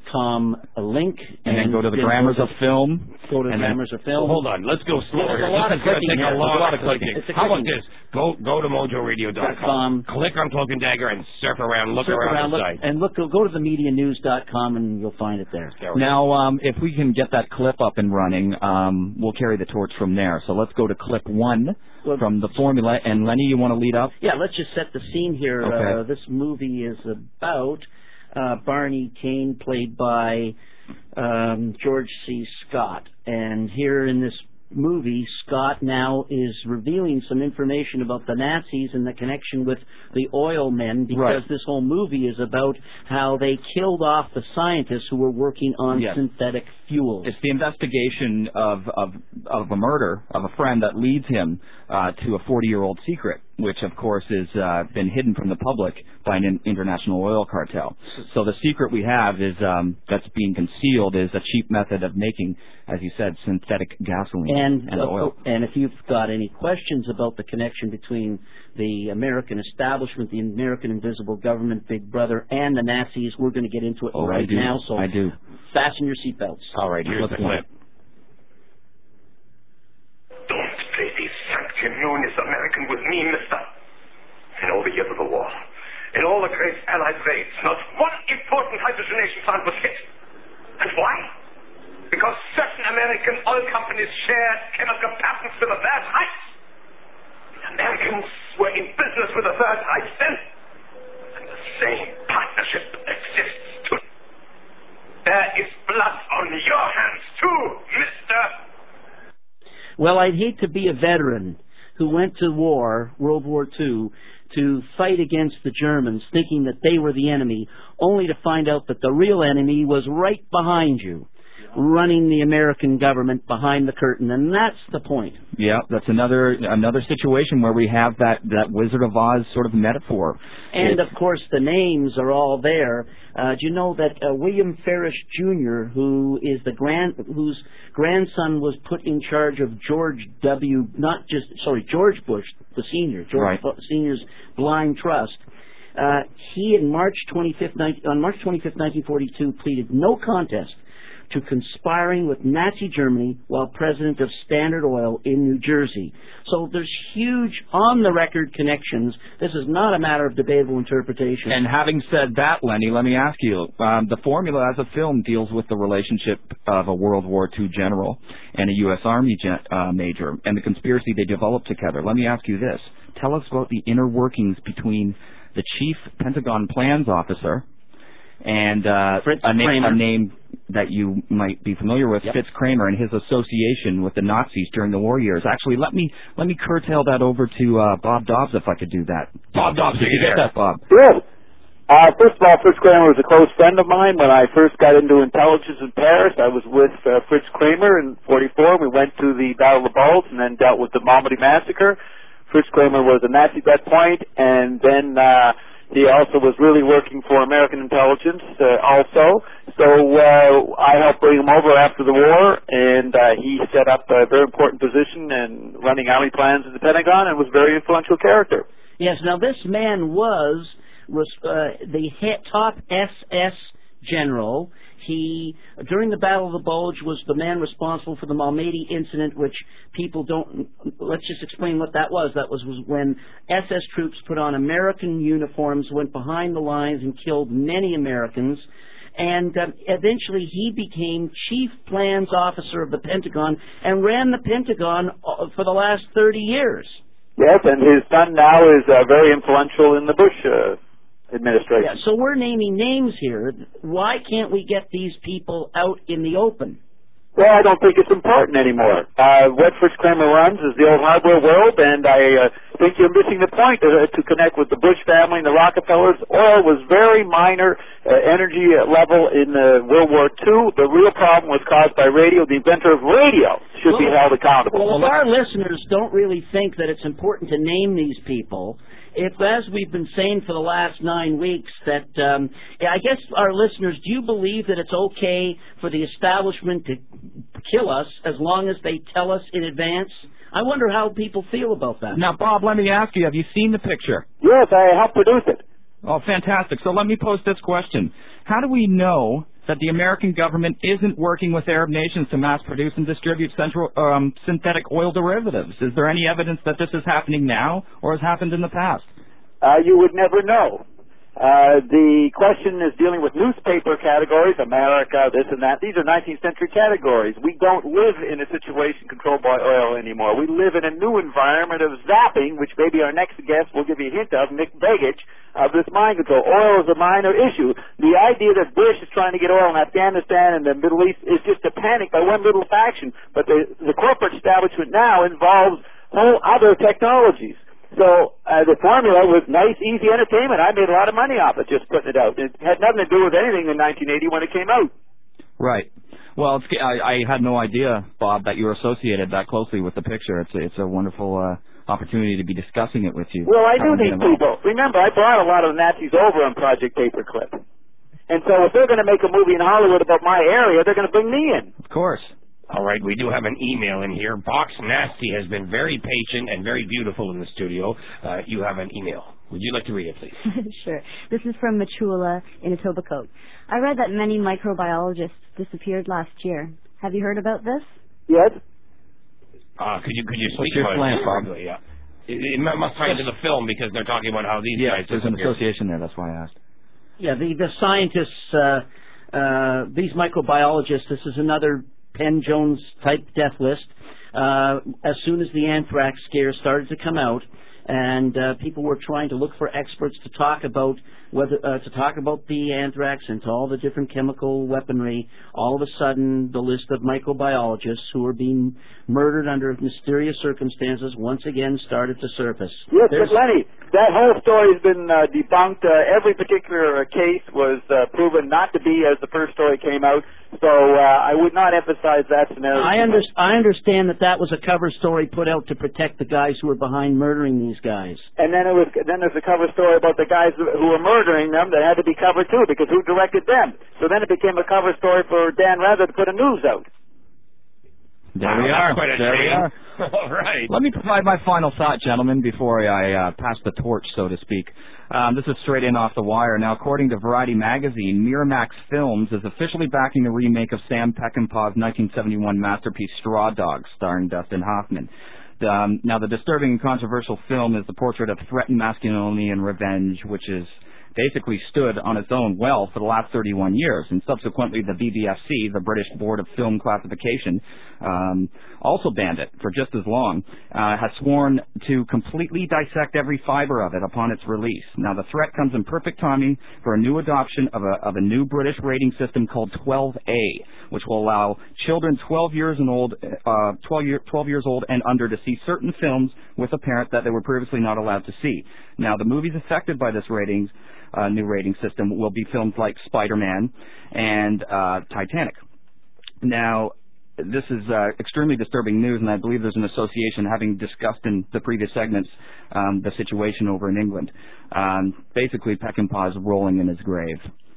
com link. And, and then go to the Grammars of Film. Go to the Grammars of Film. Well, hold on. Let's go slower. There's a lot of clicking take here. a lot, a lot of clicking. clicking. How about this? Go go to mojo radio dot com. Click on Cloak and Dagger and surf around. Look surf around, around the look, site. And look, go to the media news dot com and you'll find it there. there now, um, if we can get that clip up and running, um, we'll carry the torch from there. So let's go to clip one well, from the formula. And Lenny, you want to lead up? Yeah, let's just set the scene here. Okay. Uh, this movie is about uh, Barney Kane, played by um, George C. Scott. And here in this movie, Scott now is revealing some information about the Nazis and the connection with the oil men, because right. this whole movie is about how they killed off the scientists who were working on yes. synthetic fuels. It's the investigation of, of, of a murder of a friend that leads him uh, to a forty-year-old secret, which, of course, has uh, been hidden from the public by an international oil cartel. So the secret we have is um, that's being concealed is a cheap method of making, as you said, synthetic gasoline and, and uh, oil. And if you've got any questions about the connection between the American establishment, the American invisible government, Big Brother, and the Nazis, we're going to get into it oh, right I do. now. So I do. Fasten your seatbelts. All right, here's Let's the clip. Don't play these sanctimonious American with me, mister. In all the years of the war, in all the great Allied raids, not one important hydrogenation plant was hit. And why? Because certain American oil companies shared chemical patents with the Third Reich. The Americans were in business with the Third Reich then, and the same partnership exists today. There is blood on your hands too, mister. Well, I'd hate to be a veteran who went to war, World War Two, to fight against the Germans, thinking that they were the enemy, only to find out that the real enemy was right behind you, running the American government behind the curtain, and that's the point. Yeah, that's another another situation where we have that, that Wizard of Oz sort of metaphor. And, it's, of course, the names are all there. Uh, do you know that uh, William Farish Junior, who is the grand, whose grandson was put in charge of George W., not just, sorry, George Bush, the senior, George right. Bu- Senior's blind trust, uh, he in March twenty-fifth, on March twenty-fifth, nineteen forty-two, pleaded no contest to conspiring with Nazi Germany while president of Standard Oil in New Jersey. So there's huge on-the-record connections. This is not a matter of debatable interpretation. And having said that, Lenny, let me ask you, um, the formula as a film deals with the relationship of a World War Two general and a U S Army gen- uh, major and the conspiracy they developed together. Let me ask you this. Tell us about the inner workings between the chief Pentagon plans officer and uh, Fritz a, na- Kramer. a name that you might be familiar with, yep. Fritz Kramer, and his association with the Nazis during the war years. Actually, let me let me curtail that over to uh, Bob Dobbs, if I could do that. Bob Dobbs, did you get that, Bob? Yes. Uh, first of all, Fritz Kramer was a close friend of mine. When I first got into intelligence in Paris, I was with uh, Fritz Kramer in forty-four. We went to the Battle of the Bulge and then dealt with the Malmedy Massacre. Fritz Kramer was a Nazi at that point, and then uh, he also was really working for American intelligence uh, also. So uh, I helped bring him over after the war, and uh, he set up a very important position in running army plans at the Pentagon and was a very influential character. Yes, now this man was, was uh, the he- top S S general. He, during the Battle of the Bulge, was the man responsible for the Malmedy incident, which people don't, let's just explain what that was. That was, was when S S troops put on American uniforms, went behind the lines and killed many Americans. And uh, eventually he became chief plans officer of the Pentagon and ran the Pentagon for the last thirty years. Yes, and his son now is uh, very influential in the Bush uh, administration. Yeah, so we're naming names here. Why can't we get these people out in the open? Well, I don't think it's important anymore. Uh, what Fritz Kramer runs is the old hardware world, and I uh, think you're missing the point uh, to connect with the Bush family and the Rockefellers. Oil was very minor uh, energy level in uh, World War Two. The real problem was caused by radio. The inventor of radio should well, be held accountable. Well, if our listeners don't really think that it's important to name these people, if, as we've been saying for the last nine weeks, that um, I guess our listeners, do you believe that it's okay for the establishment to kill us as long as they tell us in advance? I wonder how people feel about that. Now, Bob, let me ask you, have you seen the picture? Yes, I helped produce it. Oh, fantastic. So let me pose this question. How do we know that the American government isn't working with Arab nations to mass produce and distribute central, um, synthetic oil derivatives. Is there any evidence that this is happening now or has happened in the past? Uh, you would never know. Uh, the question is dealing with newspaper categories, America, this and that. These are nineteenth century categories. We don't live in a situation controlled by oil anymore. We live in a new environment of zapping, which maybe our next guest will give you a hint of, Nick Begich, of this mind control. Oil is a minor issue. The idea that Bush is trying to get oil in Afghanistan and the Middle East is just a panic by one little faction. But the, the corporate establishment now involves whole other technologies. So uh, the formula was nice, easy entertainment. I made a lot of money off it just putting it out. It had nothing to do with anything in nineteen eighty when it came out. Right. Well, it's, I, I had no idea, Bob, that you were associated that closely with the picture. It's, it's a wonderful uh, opportunity to be discussing it with you. Well, I knew these people. Remember, I brought a lot of the Nazis over on Project Paperclip. And so if they're going to make a movie in Hollywood about my area, they're going to bring me in. Of course. All right, we do have an email in here. Box Nasty has been very patient and very beautiful in the studio. Uh, you have an email. Would you like to read it, please? Sure. This is from Machula in Etobicoke. I read that many microbiologists disappeared last year. Have you heard about this? Yes. Uh, could you could you speak What's your about plan, it? Bob? Yeah. It, it must tie into the film because they're talking about how these yeah, guys there's an disappeared. association there. That's why I asked. Yeah, the, the scientists, uh, uh, these microbiologists, this is another Penn Jones type death list. Uh, as soon as the anthrax scare started to come out, and uh, people were trying to look for experts to talk about whether uh, to talk about the anthrax and to all the different chemical weaponry, all of a sudden the list of microbiologists who were being murdered under mysterious circumstances once again started to surface. Yes, There's, but Lenny, that whole story has been uh, debunked. Uh, every particular uh, case was uh, proven not to be as the first story came out, so uh, I would not emphasize that scenario. I, under, I understand that that was a cover story put out to protect the guys who were behind murdering these guys. And then it was then there's a cover story about the guys who were murdering them that had to be covered too, because who directed them? So then it became a cover story for Dan Rather to put a news out. There Wow, we that's are. quite a There we shame. are. All right. Let me provide my final thought, gentlemen, before I uh, pass the torch, so to speak. Um, this is straight in off the wire. Now, according to Variety magazine, Miramax Films is officially backing the remake of Sam Peckinpah's nineteen seventy-one masterpiece Straw Dogs, starring Dustin Hoffman. Um, now, the disturbing and controversial film is the portrait of threatened masculinity and revenge, which is basically stood on its own well for the last thirty-one years, and subsequently the B B F C, the British Board of Film Classification, um, also banned it for just as long, uh, has sworn to completely dissect every fiber of it upon its release. Now, the threat comes in perfect timing for a new adoption of a, of a new British rating system called twelve A, which will allow children twelve years and old, uh, twelve, year, twelve years old and under to see certain films with a parent that they were previously not allowed to see. Now, the movies affected by this ratings Uh, new rating system will be films like Spider-Man and uh, Titanic. Now, this is uh, extremely disturbing news, and I believe there's an association, having discussed in the previous segments um, the situation over in England. Um, basically, Peckinpah is rolling in his grave.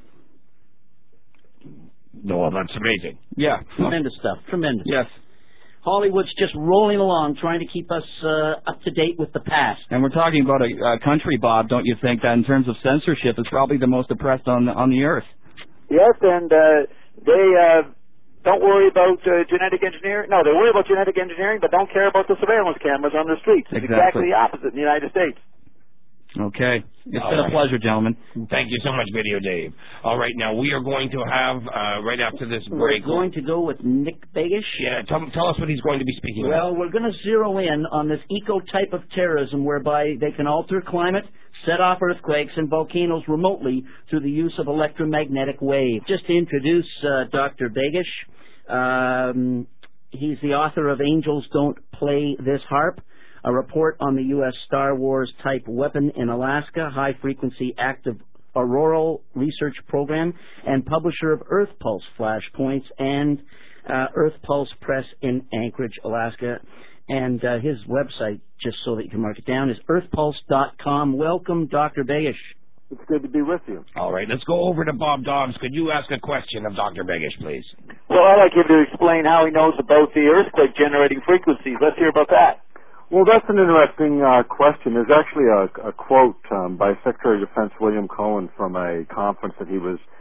No, that's amazing. Yeah. Tremendous stuff. Tremendous. Yes. Hollywood's just rolling along, trying to keep us uh, up to date with the past. And we're talking about a, a country, Bob, don't you think, that in terms of censorship is probably the most oppressed on the, on the earth? Yes, and uh, they uh, don't worry about uh, genetic engineering. No, they worry about genetic engineering, but don't care about the surveillance cameras on the streets. It's Exactly. exactly the opposite in the United States. Okay. It's All been right. a pleasure, gentlemen. Thank you so much, Video Dave. All right, now we are going to have, uh, right after this break... We're going to go with Nick Begish. Yeah, tell, tell us what he's going to be speaking Well, about. we're going to zero in on this eco-type of terrorism whereby they can alter climate, set off earthquakes and volcanoes remotely through the use of electromagnetic wave. Just to introduce uh, Doctor Begish, um, he's the author of Angels Don't Play This Harp, a report on the U S Star Wars type weapon in Alaska, high-frequency active auroral research program, and publisher of Earth Pulse Flashpoints and uh, Earth Pulse Press in Anchorage, Alaska. And uh, his website, just so that you can mark it down, is earth pulse dot com. Welcome, Doctor Begish. It's good to be with you. All right, let's go over to Bob Dobbs. Could you ask a question of Doctor Begish, please? Well, I'd like him to explain how he knows about the earthquake-generating frequencies. Let's hear about that. Well, that's an interesting uh, question. There's actually a, a quote um, by Secretary of Defense William Cohen from a conference that he was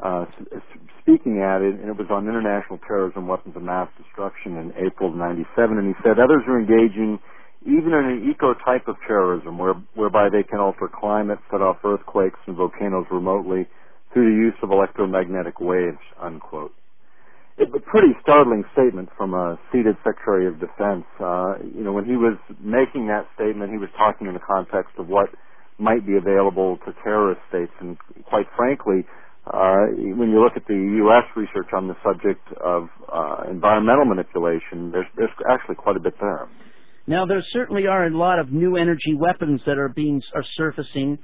uh, speaking at it, and it was on international terrorism, weapons of mass destruction in April of ninety-seven, and he said others are engaging even in an eco-type of terrorism where, whereby they can alter climate, set off earthquakes and volcanoes remotely through the use of electromagnetic waves, unquote. It's a pretty startling statement from a seated Secretary of Defense. Uh, you know, when he was making that statement, he was talking in the context of what might be available to terrorist states, and quite frankly, uh, when you look at the U S research on the subject of uh, environmental manipulation, there's, there's actually quite a bit there. Now, there certainly are a lot of new energy weapons that are being are surfacing.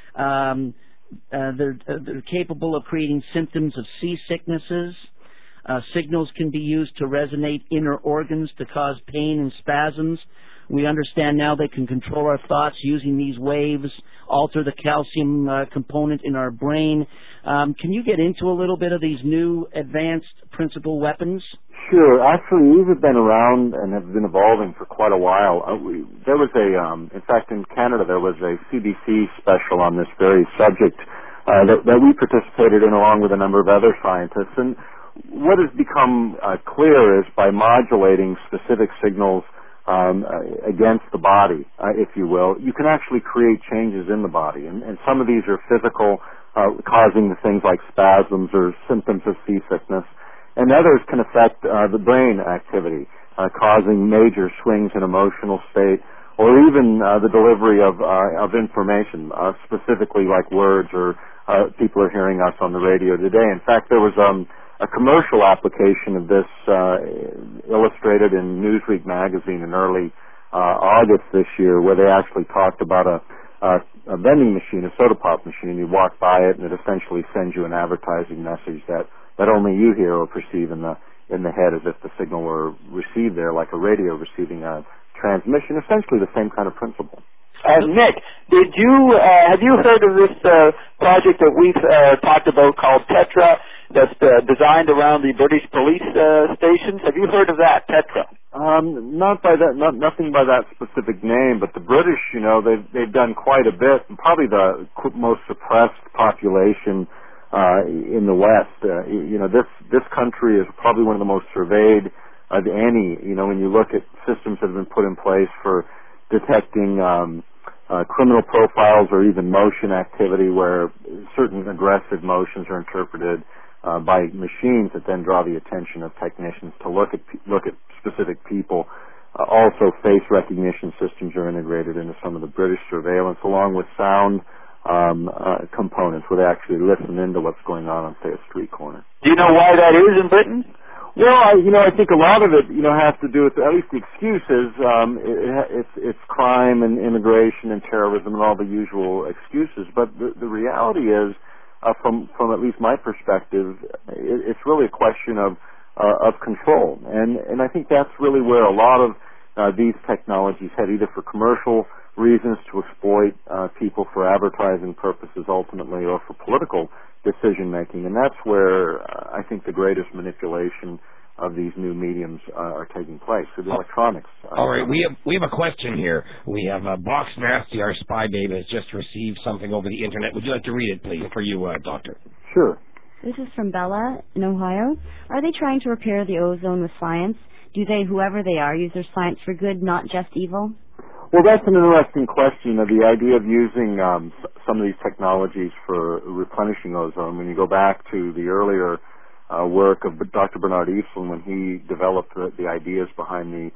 Um, uh, they're, uh, they're capable of creating symptoms of seasicknesses. Uh, signals can be used to resonate inner organs to cause pain and spasms. We understand now they can control our thoughts using these waves, alter the calcium uh, component in our brain. Um, can you get into a little bit of these new advanced principal weapons? Sure. Actually, these have been around and have been evolving for quite a while. Uh, we, there was a, um, in fact, in Canada, there was a C B C special on this very subject uh, that, that we participated in along with a number of other scientists. And what has become uh, clear is by modulating specific signals um, uh, against the body, uh, if you will, you can actually create changes in the body. And, and some of these are physical, uh, causing the things like spasms or symptoms of seasickness. And others can affect uh, the brain activity, uh, causing major swings in emotional state, or even uh, the delivery of uh, of information, uh, specifically like words, or uh, people are hearing us on the radio today. In fact, there was um, a commercial application of this uh, illustrated in Newsweek magazine in early uh, August this year, where they actually talked about a, a, a vending machine, a soda pop machine. You walk by it, and it essentially sends you an advertising message that that only you hear or perceive in the in the head, as if the signal were received there, like a radio receiving a transmission. Essentially, the same kind of principle. Uh, Nick, did you uh, have you heard of this uh, project that we've uh, talked about called Tetra, that's uh, designed around the British police uh, stations? Have you heard of that, Tetra? Um, not by that, not nothing by that specific name, but the British, you know, they've they've done quite a bit. Probably the most suppressed population Uh, in the West. Uh, you know, this this country is probably one of the most surveyed of any. You know, when you look at systems that have been put in place for detecting um, uh, criminal profiles or even motion activity, where certain aggressive motions are interpreted uh, by machines that then draw the attention of technicians to look at look at specific people. Uh, also, face recognition systems are integrated into some of the British surveillance, along with sound Um, uh, components where they actually listen into what's going on on, say, a street corner. Do you know why that is in Britain? Well, I, you know, I think a lot of it, you know, has to do with, at least the excuses, um, it, it's, it's crime and immigration and terrorism and all the usual excuses. But the, the reality is, uh, from, from at least my perspective, it, it's really a question of, uh, of control. And, and I think that's really where a lot of uh, these technologies head, either for commercial reasons to exploit uh, people for advertising purposes ultimately, or for political decision making. And that's where uh, I think the greatest manipulation of these new mediums uh, are taking place through the electronics. All right, we have we have a question here. We have uh, Box Nasty, our spy babe, has just received something over the internet. Would you like to read it, please, for you, uh, Doctor? Sure. This is from Bella in Ohio. Are they trying to repair the ozone with science? Do they, whoever they are, use their science for good, not just evil? Well, that's an interesting question. Uh, the idea of using um, s- some of these technologies for replenishing ozone. When you go back to the earlier uh, work of Doctor Bernard Eastlund, when he developed the, the ideas behind the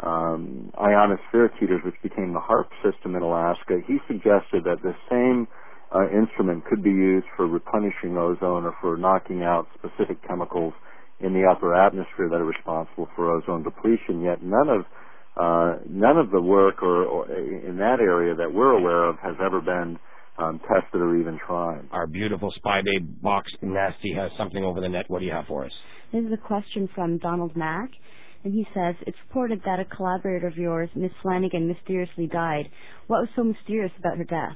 um, ionospheric heaters, which became the HAARP system in Alaska, he suggested that the same uh, instrument could be used for replenishing ozone or for knocking out specific chemicals in the upper atmosphere that are responsible for ozone depletion. Yet none of Uh, none of the work or, or in that area that we're aware of has ever been um, tested or even tried. Our beautiful spy babe Box Nasty has something over the net. What do you have for us? This is a question from Donald Mack, and he says, it's reported that a collaborator of yours, Miss Flanagan, mysteriously died. What was so mysterious about her death?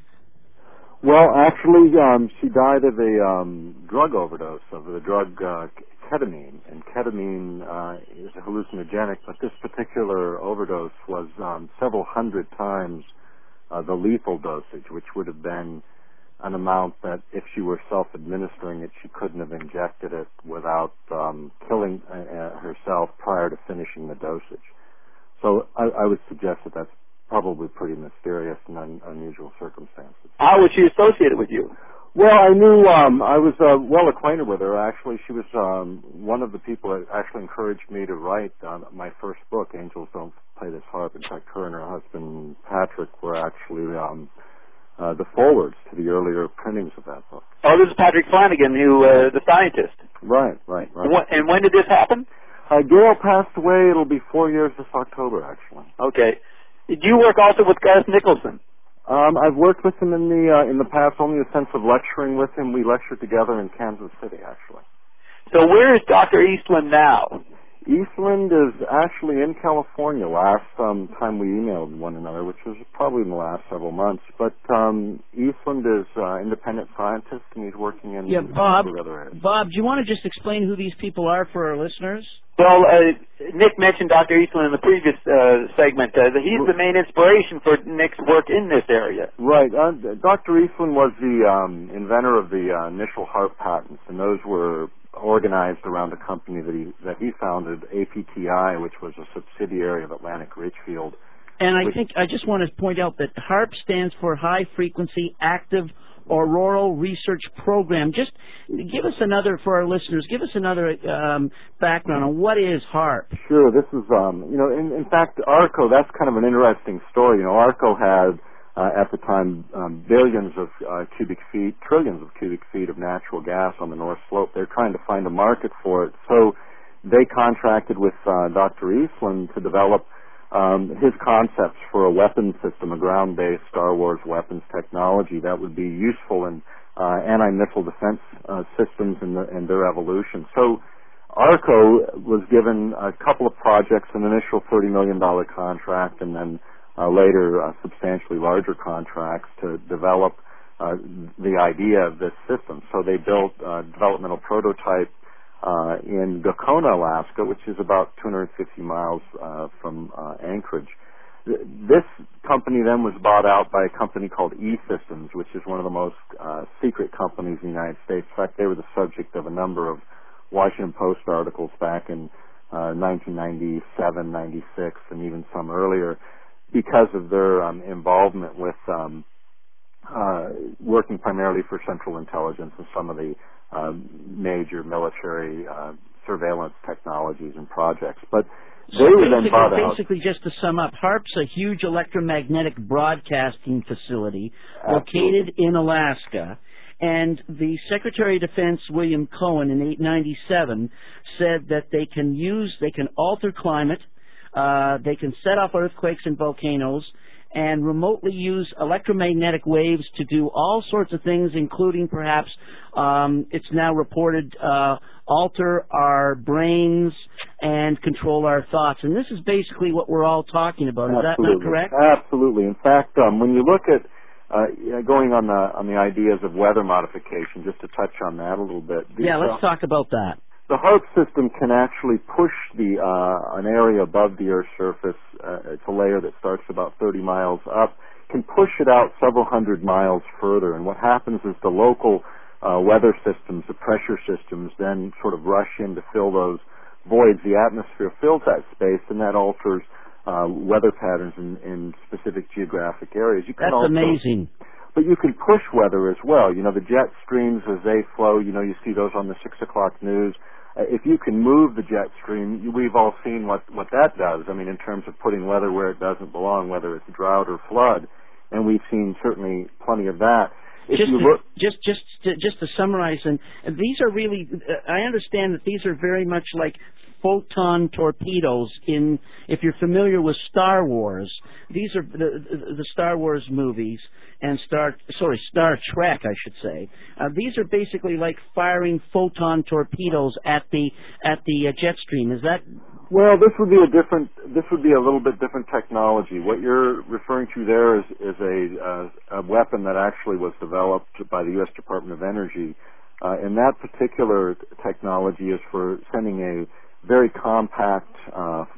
Well, actually, um, she died of a um, drug overdose of the drug uh, ketamine, and ketamine uh, is hallucinogenic, but this particular overdose was um, several hundred times uh, the lethal dosage, which would have been an amount that if she were self-administering it, she couldn't have injected it without um, killing uh, herself prior to finishing the dosage. So I, I would suggest that that's probably pretty mysterious and un- unusual circumstances. How was she associated with you? Well, I knew, um, I was uh, well acquainted with her. Actually, she was um, one of the people that actually encouraged me to write uh, my first book, Angels Don't Play This Harp. In fact, her and her husband, Patrick, were actually um, uh, the forwards to the earlier printings of that book. Oh, this is Patrick Flanagan, who uh, the scientist. Right, right, right. And, what, and when did this happen? Uh, Gail passed away. It'll be four years this October, actually. Okay. Did you work also with Garth Nicholson? Um, I've worked with him in the uh, in the past, only a sense of lecturing with him. We lectured together in Kansas City, actually. So where is Doctor Eastland now? Eastland is actually in California. Last um, time we emailed one another, which was probably in the last several months. But um, Eastland is uh, independent scientist, and he's working in yeah, Bob. other areas. Bob, do you want to just explain who these people are for our listeners? Well, uh, Nick mentioned Doctor Eastland in the previous uh, segment. Uh, he's the main inspiration for Nick's work in this area. Right. Uh, Doctor Eastland was the um, inventor of the uh, initial HAARP patents, and those were organized around a company that he that he founded, A P T I, which was a subsidiary of Atlantic Richfield. And I think I just want to point out that HAARP stands for High Frequency Active Auroral Research Program. Just give us another, for our listeners, give us another um, background on what is HAARP. Sure. This is, um, you know, in, in fact, ARCO, that's kind of an interesting story. You know, ARCO had, uh, at the time, um, billions of uh, cubic feet, trillions of cubic feet of natural gas on the North Slope. They're trying to find a market for it. So they contracted with uh, Doctor Eastland to develop Um, his concepts for a weapons system, a ground-based Star Wars weapons technology that would be useful in uh, anti-missile defense uh, systems and, the, and their evolution. So ARCO was given a couple of projects, an initial thirty million dollars contract, and then uh, later uh, substantially larger contracts to develop uh, the idea of this system. So they built a developmental prototype Uh, in Gakona, Alaska, which is about two hundred fifty miles uh, from uh, Anchorage. Th- this company then was bought out by a company called E-Systems, which is one of the most uh, secret companies in the United States. In fact, they were the subject of a number of Washington Post articles back in uh, nineteen ninety-seven, ninety-six, and even some earlier, because of their um, involvement with um, uh, working primarily for Central Intelligence and some of the Uh, major military uh, surveillance technologies and projects. But they so were then bought out. Basically, just to sum up, HAARP's a huge electromagnetic broadcasting facility Absolutely. located in Alaska. And the Secretary of Defense, William Cohen, in eight ninety-seven, said that they can use, they can alter climate, uh, they can set off earthquakes and volcanoes, and remotely use electromagnetic waves to do all sorts of things, including perhaps, um, it's now reported, uh, alter our brains and control our thoughts. And this is basically what we're all talking about. Is Absolutely. that not correct? Absolutely. In fact, um, when you look at uh, going on the on the ideas of weather modification, just to touch on that a little bit. These, yeah, let's uh, talk about that. The HAARP system can actually push the uh, an area above the Earth's surface. Uh, it's a layer that starts about thirty miles up. Can push it out several hundred miles further. And what happens is the local uh, weather systems, the pressure systems, then sort of rush in to fill those voids. The atmosphere fills that space, and that alters uh, weather patterns in, in specific geographic areas. You can That's also, amazing. But you can push weather as well. You know, the jet streams as they flow, you know, you see those on the six o'clock news. Uh, if you can move the jet stream, you, we've all seen what, what that does. I mean, in terms of putting weather where it doesn't belong, whether it's drought or flood. And we've seen certainly plenty of that. If just, you to, look, just, just, to, just to summarize, and, and these are really, uh, I understand that these are very much like photon torpedoes in, if you're familiar with Star Wars, these are the, the, the Star Wars movies and Star, sorry, Star Trek, I should say. Uh, these are basically like firing photon torpedoes at the, at the uh, jet stream. Is that? Well, this would be a different, this would be a little bit different technology. What you're referring to there is, is a, uh, a weapon that actually was developed by the U S Department of Energy. Uh, and that particular technology is for sending a very compact uh, uh,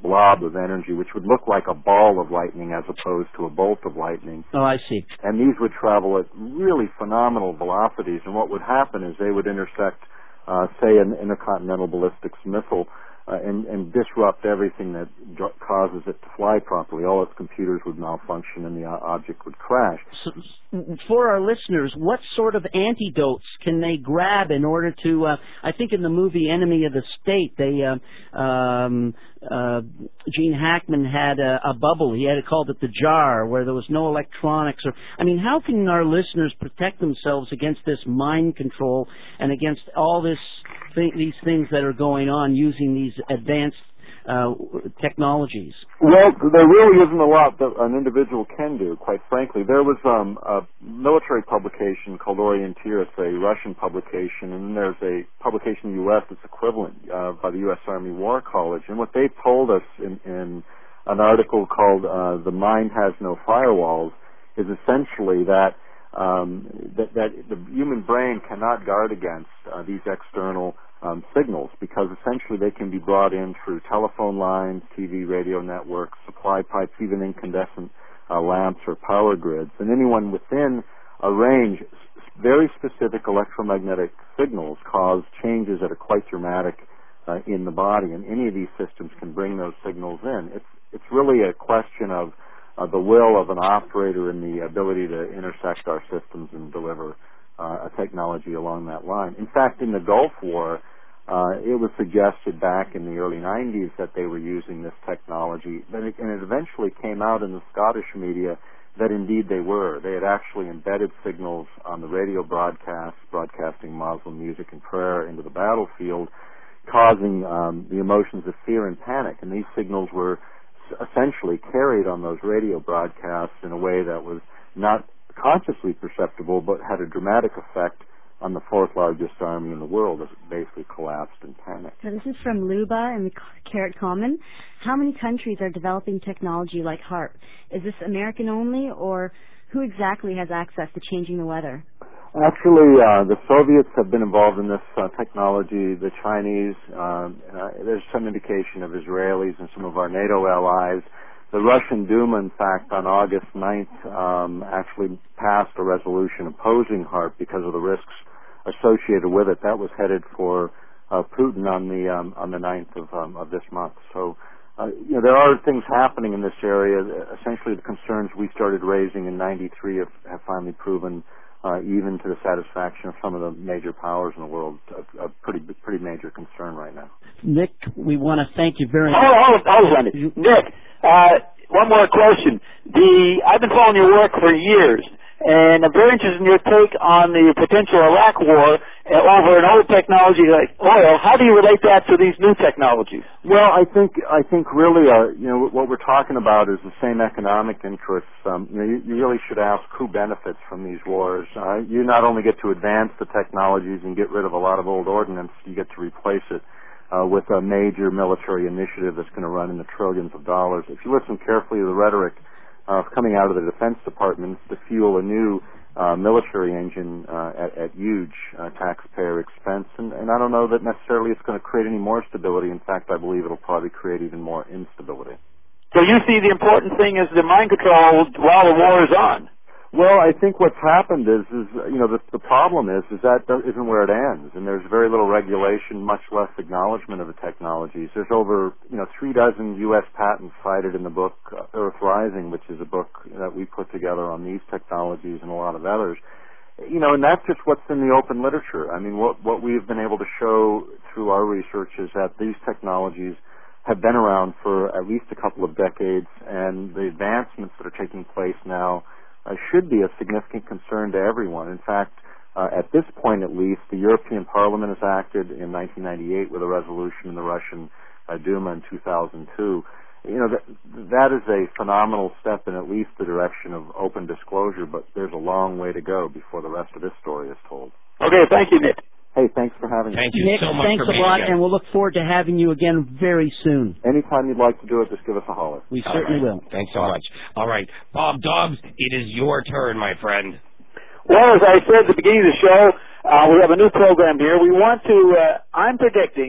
blob of energy, which would look like a ball of lightning as opposed to a bolt of lightning. Oh, I see. And these would travel at really phenomenal velocities, and what would happen is they would intersect, uh, say, an intercontinental ballistics missile, Uh, and, and disrupt everything that dr- causes it to fly properly. All its computers would malfunction and the o- object would crash. So, for our listeners, what sort of antidotes can they grab in order to, uh, I think in the movie Enemy of the State, they, uh, um, uh, Gene Hackman had a, a bubble. He had it called it the jar, where there was no electronics. Or, I mean, how can our listeners protect themselves against this mind control and against all this th- these things that are going on using these advanced uh, technologies? Well, there really isn't a lot that an individual can do, quite frankly. There was um, a military publication called Orienteer. It's a Russian publication, and then there's a publication in the U S that's equivalent uh, by the U S Army War College. And what they told us in, in an article called uh, The Mind Has No Firewalls is essentially that Um, that, that the human brain cannot guard against uh, these external um, signals, because essentially they can be brought in through telephone lines, T V, radio networks, supply pipes, even incandescent uh, lamps or power grids. And anyone within a range, very specific electromagnetic signals cause changes that are quite dramatic uh, in the body, and any of these systems can bring those signals in. It's, it's really a question of Uh, the will of an operator and the ability to intersect our systems and deliver uh, a technology along that line. In fact, in the Gulf War, uh, it was suggested back in the early nineties that they were using this technology, but it, and it eventually came out in the Scottish media that indeed they were. They had actually embedded signals on the radio broadcasts, broadcasting Muslim music and prayer into the battlefield, causing um, the emotions of fear and panic, and these signals were essentially carried on those radio broadcasts in a way that was not consciously perceptible, but had a dramatic effect on the fourth largest army in the world as it basically collapsed in panic. So this is from Luba in the Carrot Common. How many countries are developing technology like HAARP? Is this American only, or who exactly has access to changing the weather? Actually, uh, the Soviets have been involved in this uh, technology, the Chinese, um, uh, there's some indication of Israelis and some of our NATO allies. The Russian Duma, in fact, on August ninth, um, actually passed a resolution opposing HAARP because of the risks associated with it. That was headed for uh, Putin on the um, on the ninth of, um, of this month. So, uh, you know, there are things happening in this area. Essentially, the concerns we started raising in ninety-three have, have finally proven Uh, even to the satisfaction of some of the major powers in the world, a, a pretty pretty major concern right now. Nick, we want to thank you very much. Hold, hold, hold on. Nick, uh, one more question. The I've been following your work for years, and I'm very interested in your take on the potential Iraq war uh, over an old technology like oil. How do you relate that to these new technologies? Well, I think I think really, uh, you know, what we're talking about is the same economic interests. Um, you know, you, you really should ask who benefits from these wars. Uh, you not only get to advance the technologies and get rid of a lot of old ordnance, you get to replace it uh, with a major military initiative that's going to run in the trillions of dollars. If you listen carefully to the rhetoric uh, coming out of the Defense Department to fuel a new uh, military engine uh, at, at huge uh, taxpayer expense, and, and I don't know that necessarily it's going to create any more stability. In fact, I believe it'll probably create even more instability. So you see the important thing is the mind control while the war is on. Well, I think what's happened is, is you know, the, the problem is, is that isn't where it ends, and there's very little regulation, much less acknowledgement of the technologies. There's over, you know, three dozen U S patents cited in the book uh, Earth Rising, which is a book that we put together on these technologies and a lot of others. You know, and that's just what's in the open literature. I mean, what what we've been able to show through our research is that these technologies have been around for at least a couple of decades, and the advancements that are taking place now Uh, should be a significant concern to everyone. In fact, uh, at this point at least, the European Parliament has acted in nineteen ninety-eight with a resolution in the Russian uh, Duma in two thousand two. You know, that, that is a phenomenal step in at least the direction of open disclosure, but there's a long way to go before the rest of this story is told. Okay, thank you, Nick. Hey, thanks for having me. Thank you Nick, so much thanks for a being lot, here. and we'll look forward to having you again very soon. Anytime you'd like to do it, just give us a holler. We certainly right. will. Thanks so much. All right, Bob Dobbs, it is your turn, my friend. Well, as I said at the beginning of the show, uh, we have a new program here. We want to, uh, I'm predicting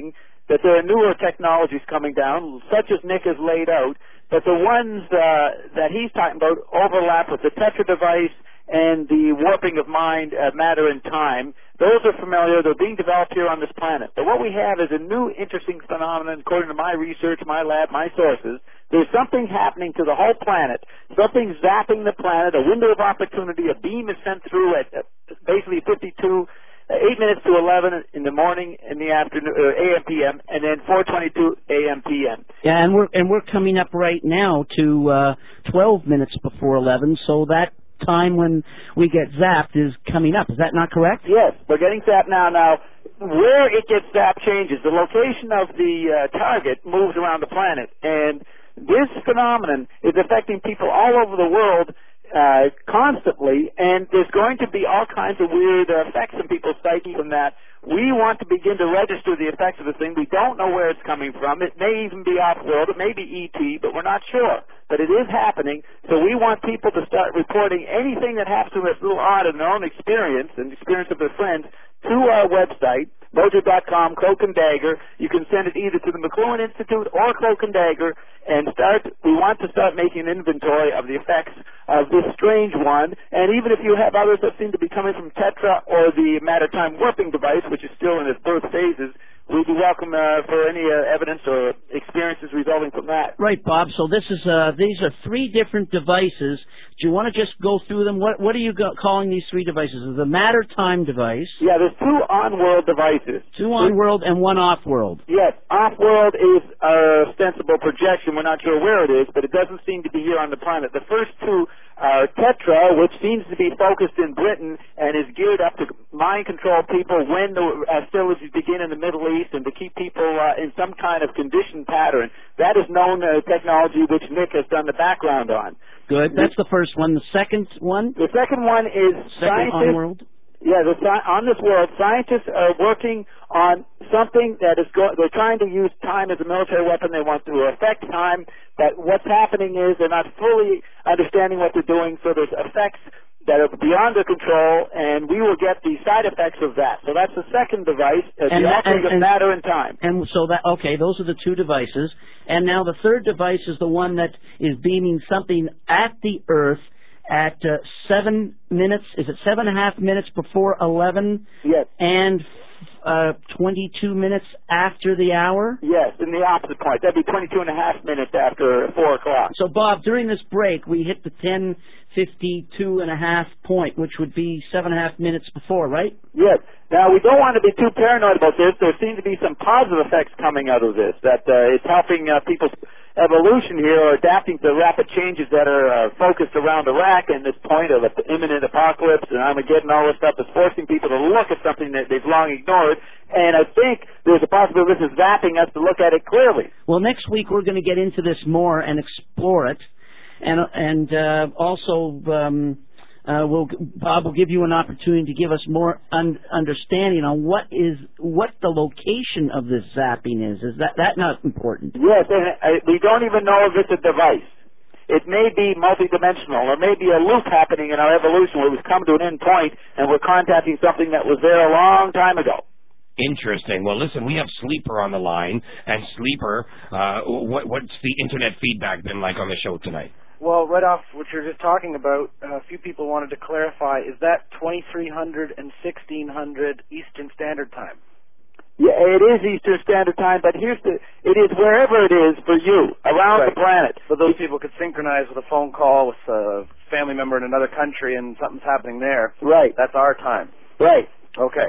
that there are newer technologies coming down, such as Nick has laid out, but the ones uh, that he's talking about overlap with the Tetra device and the warping of mind, uh, matter, and time. Those are familiar. They're being developed here on this planet. But what we have is a new interesting phenomenon, according to my research, my lab, my sources. There's something happening to the whole planet. Something zapping the planet, a window of opportunity. A beam is sent through at uh, basically fifty-two, uh, eight minutes to eleven in the morning, in the afternoon, uh, A M P M, and then four twenty-two A M P M. Yeah, and we're and we're coming up right now to uh, twelve minutes before eleven, so that time when we get zapped is coming up. Is that not correct? Yes, we're getting zapped now. Now, where it gets zapped changes. The location of the uh, target moves around the planet, and this phenomenon is affecting people all over the world uh, constantly, and there's going to be all kinds of weird uh, effects in people's psyche from that. We want to begin to register the effects of the thing. We don't know where it's coming from. It may even be off-world. It may be E T, but we're not sure. But it is happening, so we want people to start reporting anything that happens to them that's a little odd in their own experience and experience of their friends to our website, mojo dot com, Cloak and Dagger. You can send it either to the McLuhan Institute or Cloak and Dagger, and start. We want to start making an inventory of the effects of this strange one, and even if you have others that seem to be coming from Tetra or the matter-time warping device, which is still in its birth phases, we'd be welcome uh, for any uh, evidence or experiences resulting from that. Right, Bob. So this is uh, these are three different devices. Do you want to just go through them? What what are you go- calling these three devices? The matter time device. Yeah, there's two on-world devices. Two on-world and one off-world. Yes, off-world is our ostensible projection. We're not sure where it is, but it doesn't seem to be here on the planet. The first two are Tetra, which seems to be focused in Britain and is geared up to mind control people when the hostilities begin in the Middle East and to keep people uh, in some kind of conditioned pattern. That is known uh, technology which Nick has done the background on. Good. That's the first one. The second one? The second one is Second on-world? Yeah, the, on this world, scientists are working on something that is go- they're trying to use time as a military weapon. They want to affect time, but what's happening is they're not fully understanding what they're doing, so there's effects that are beyond their control, and we will get the side effects of that. So that's the second device, uh, And the that- altering and- of matter and time. And so that, okay, those are the two devices. And now the third device is the one that is beaming something at the Earth at uh, seven minutes, is it seven and a half minutes before eleven? Yes. And uh, twenty-two minutes after the hour? Yes, in the opposite point. That'd be twenty-two and a half minutes after four o'clock. So, Bob, during this break, we hit the ten fifty-two and a half point, which would be seven and a half minutes before, right? Yes. Now, we don't want to be too paranoid about this. There seem to be some positive effects coming out of this, that uh, it's helping uh, people's evolution here, or adapting to rapid changes that are uh, focused around Iraq and this point of imminent apocalypse and Armageddon, all this stuff is forcing people to look at something that they've long ignored. And I think there's a possibility this is zapping us to look at it clearly. Well, next week we're going to get into this more and explore it, and and uh, also um, uh, we'll, Bob will give you an opportunity to give us more un- understanding on what is what the location of this zapping is. Is that that not important? Yes, and uh, we don't even know if it's a device. It may be multidimensional. There may be a loop happening in our evolution where we've come to an end point and we're contacting something that was there a long time ago. Interesting. Well, listen, we have Sleeper on the line, and Sleeper, uh, what, what's the internet feedback been like on the show tonight? Well, right off what you're just talking about, uh, a few people wanted to clarify, is that twenty-three hundred and sixteen hundred Eastern Standard Time? Yeah, it is Eastern Standard Time, but here's the, it is wherever it is for you, around Right. the planet. So those people could synchronize with a phone call with a family member in another country and something's happening there. Right. That's our time. Right. Okay.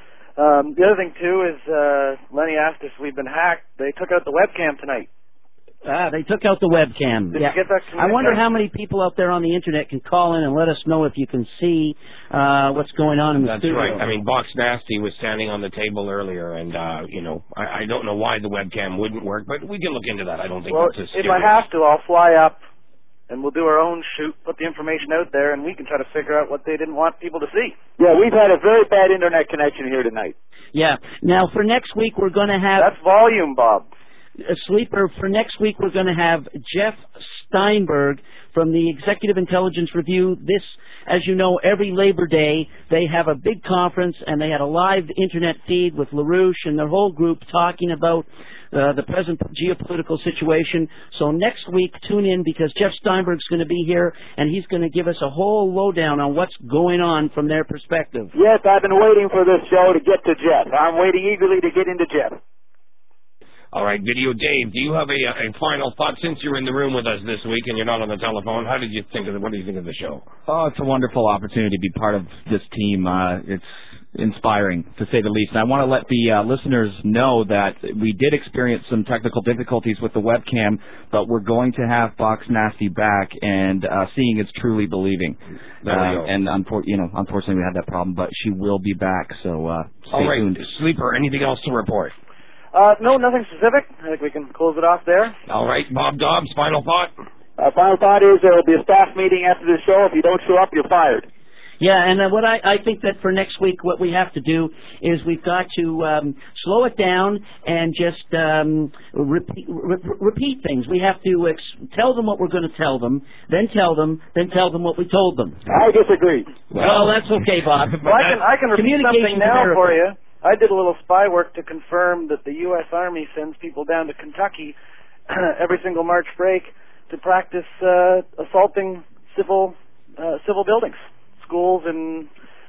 Um, the other thing, too, is uh, Lenny asked if we've been hacked. They took out the webcam tonight. Ah, they took out the webcam. Did yeah. you get that I wonder communication? how many people out there on the internet can call in and let us know if you can see uh, what's going on in the That's studio. right. I mean, Box Nasty was standing on the table earlier, and, uh, you know, I, I don't know why the webcam wouldn't work, but we can look into that. I don't think Well, that's a if serious... I have to, I'll fly up and we'll do our own shoot, put the information out there, and we can try to figure out what they didn't want people to see. Yeah, we've had a very bad internet connection here tonight. Yeah. Now, for next week, we're going to have... That's volume, Bob. uh, Sleeper, for next week we're going to have Jeff Steinberg from the Executive Intelligence Review. This, as you know, every Labor Day they have a big conference, and they had a live internet feed with LaRouche and their whole group talking about uh, the present geopolitical situation. So next week, tune in, because Jeff Steinberg's going to be here, and he's going to give us a whole lowdown on what's going on from their perspective. Yes, I've been waiting for this show to get to Jeff. I'm waiting eagerly to get into Jeff. All right, Video Dave, do you have a, a final thought since you're in the room with us this week and you're not on the telephone? How did you think of the, what do you think of the show? Oh, it's a wonderful opportunity to be part of this team. Uh, it's inspiring, to say the least. And I want to let the uh, listeners know that we did experience some technical difficulties with the webcam, but we're going to have Box Nasty back, and uh, seeing is truly believing. There we uh, go. and unfor- you know, unfortunately, we had that problem, but she will be back. So uh, stay All right, tuned. Sleeper, anything else to report? Uh, no, nothing specific. I think we can close it off there. All right, Bob Dobbs, final thought? Uh, final thought is there will be a staff meeting after the show. If you don't show up, you're fired. Yeah, and uh, what I, I think that for next week, what we have to do is we've got to um, slow it down and just um, repeat, re- repeat things. We have to ex- tell them what we're going to tell them, then tell them, then tell them what we told them. I disagree. Well, that's okay, Bob. Well, I can, I can repeat something Communication's now a for miracle. you. I did a little spy work to confirm that the U S Army sends people down to Kentucky every single March break to practice uh, assaulting civil uh, civil buildings, schools, and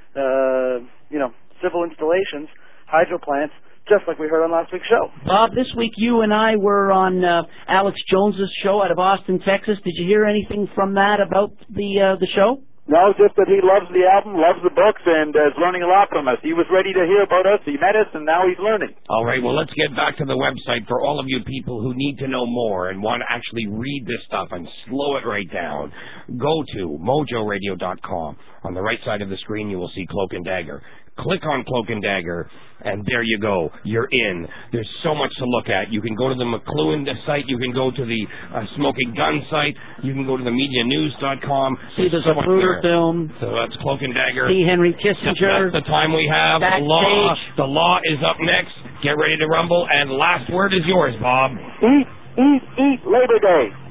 uh, you know civil installations, hydro plants, just like we heard on last week's show. Bob, this week you and I were on uh, Alex Jones's show out of Austin, Texas. Did you hear anything from that about the uh, the show? No, just that he loves the album, loves the books, and uh, is learning a lot from us. He was ready to hear about us. He met us, and now he's learning. All right, well, let's get back to the website for all of you people who need to know more and want to actually read this stuff and slow it right down. Go to mojo radio dot com. On the right side of the screen, you will see Cloak and Dagger. Click on Cloak and Dagger, and there you go. You're in. There's so much to look at. You can go to the McLuhan site. You can go to the uh, Smoking Gun site. You can go to the media news dot com. See, there's a Bruder film. So that's Cloak and Dagger. See Henry Kissinger. That's the time we have. The law, the law is up next. Get ready to rumble. And last word is yours, Bob. Eat, eat, eat Labor Day.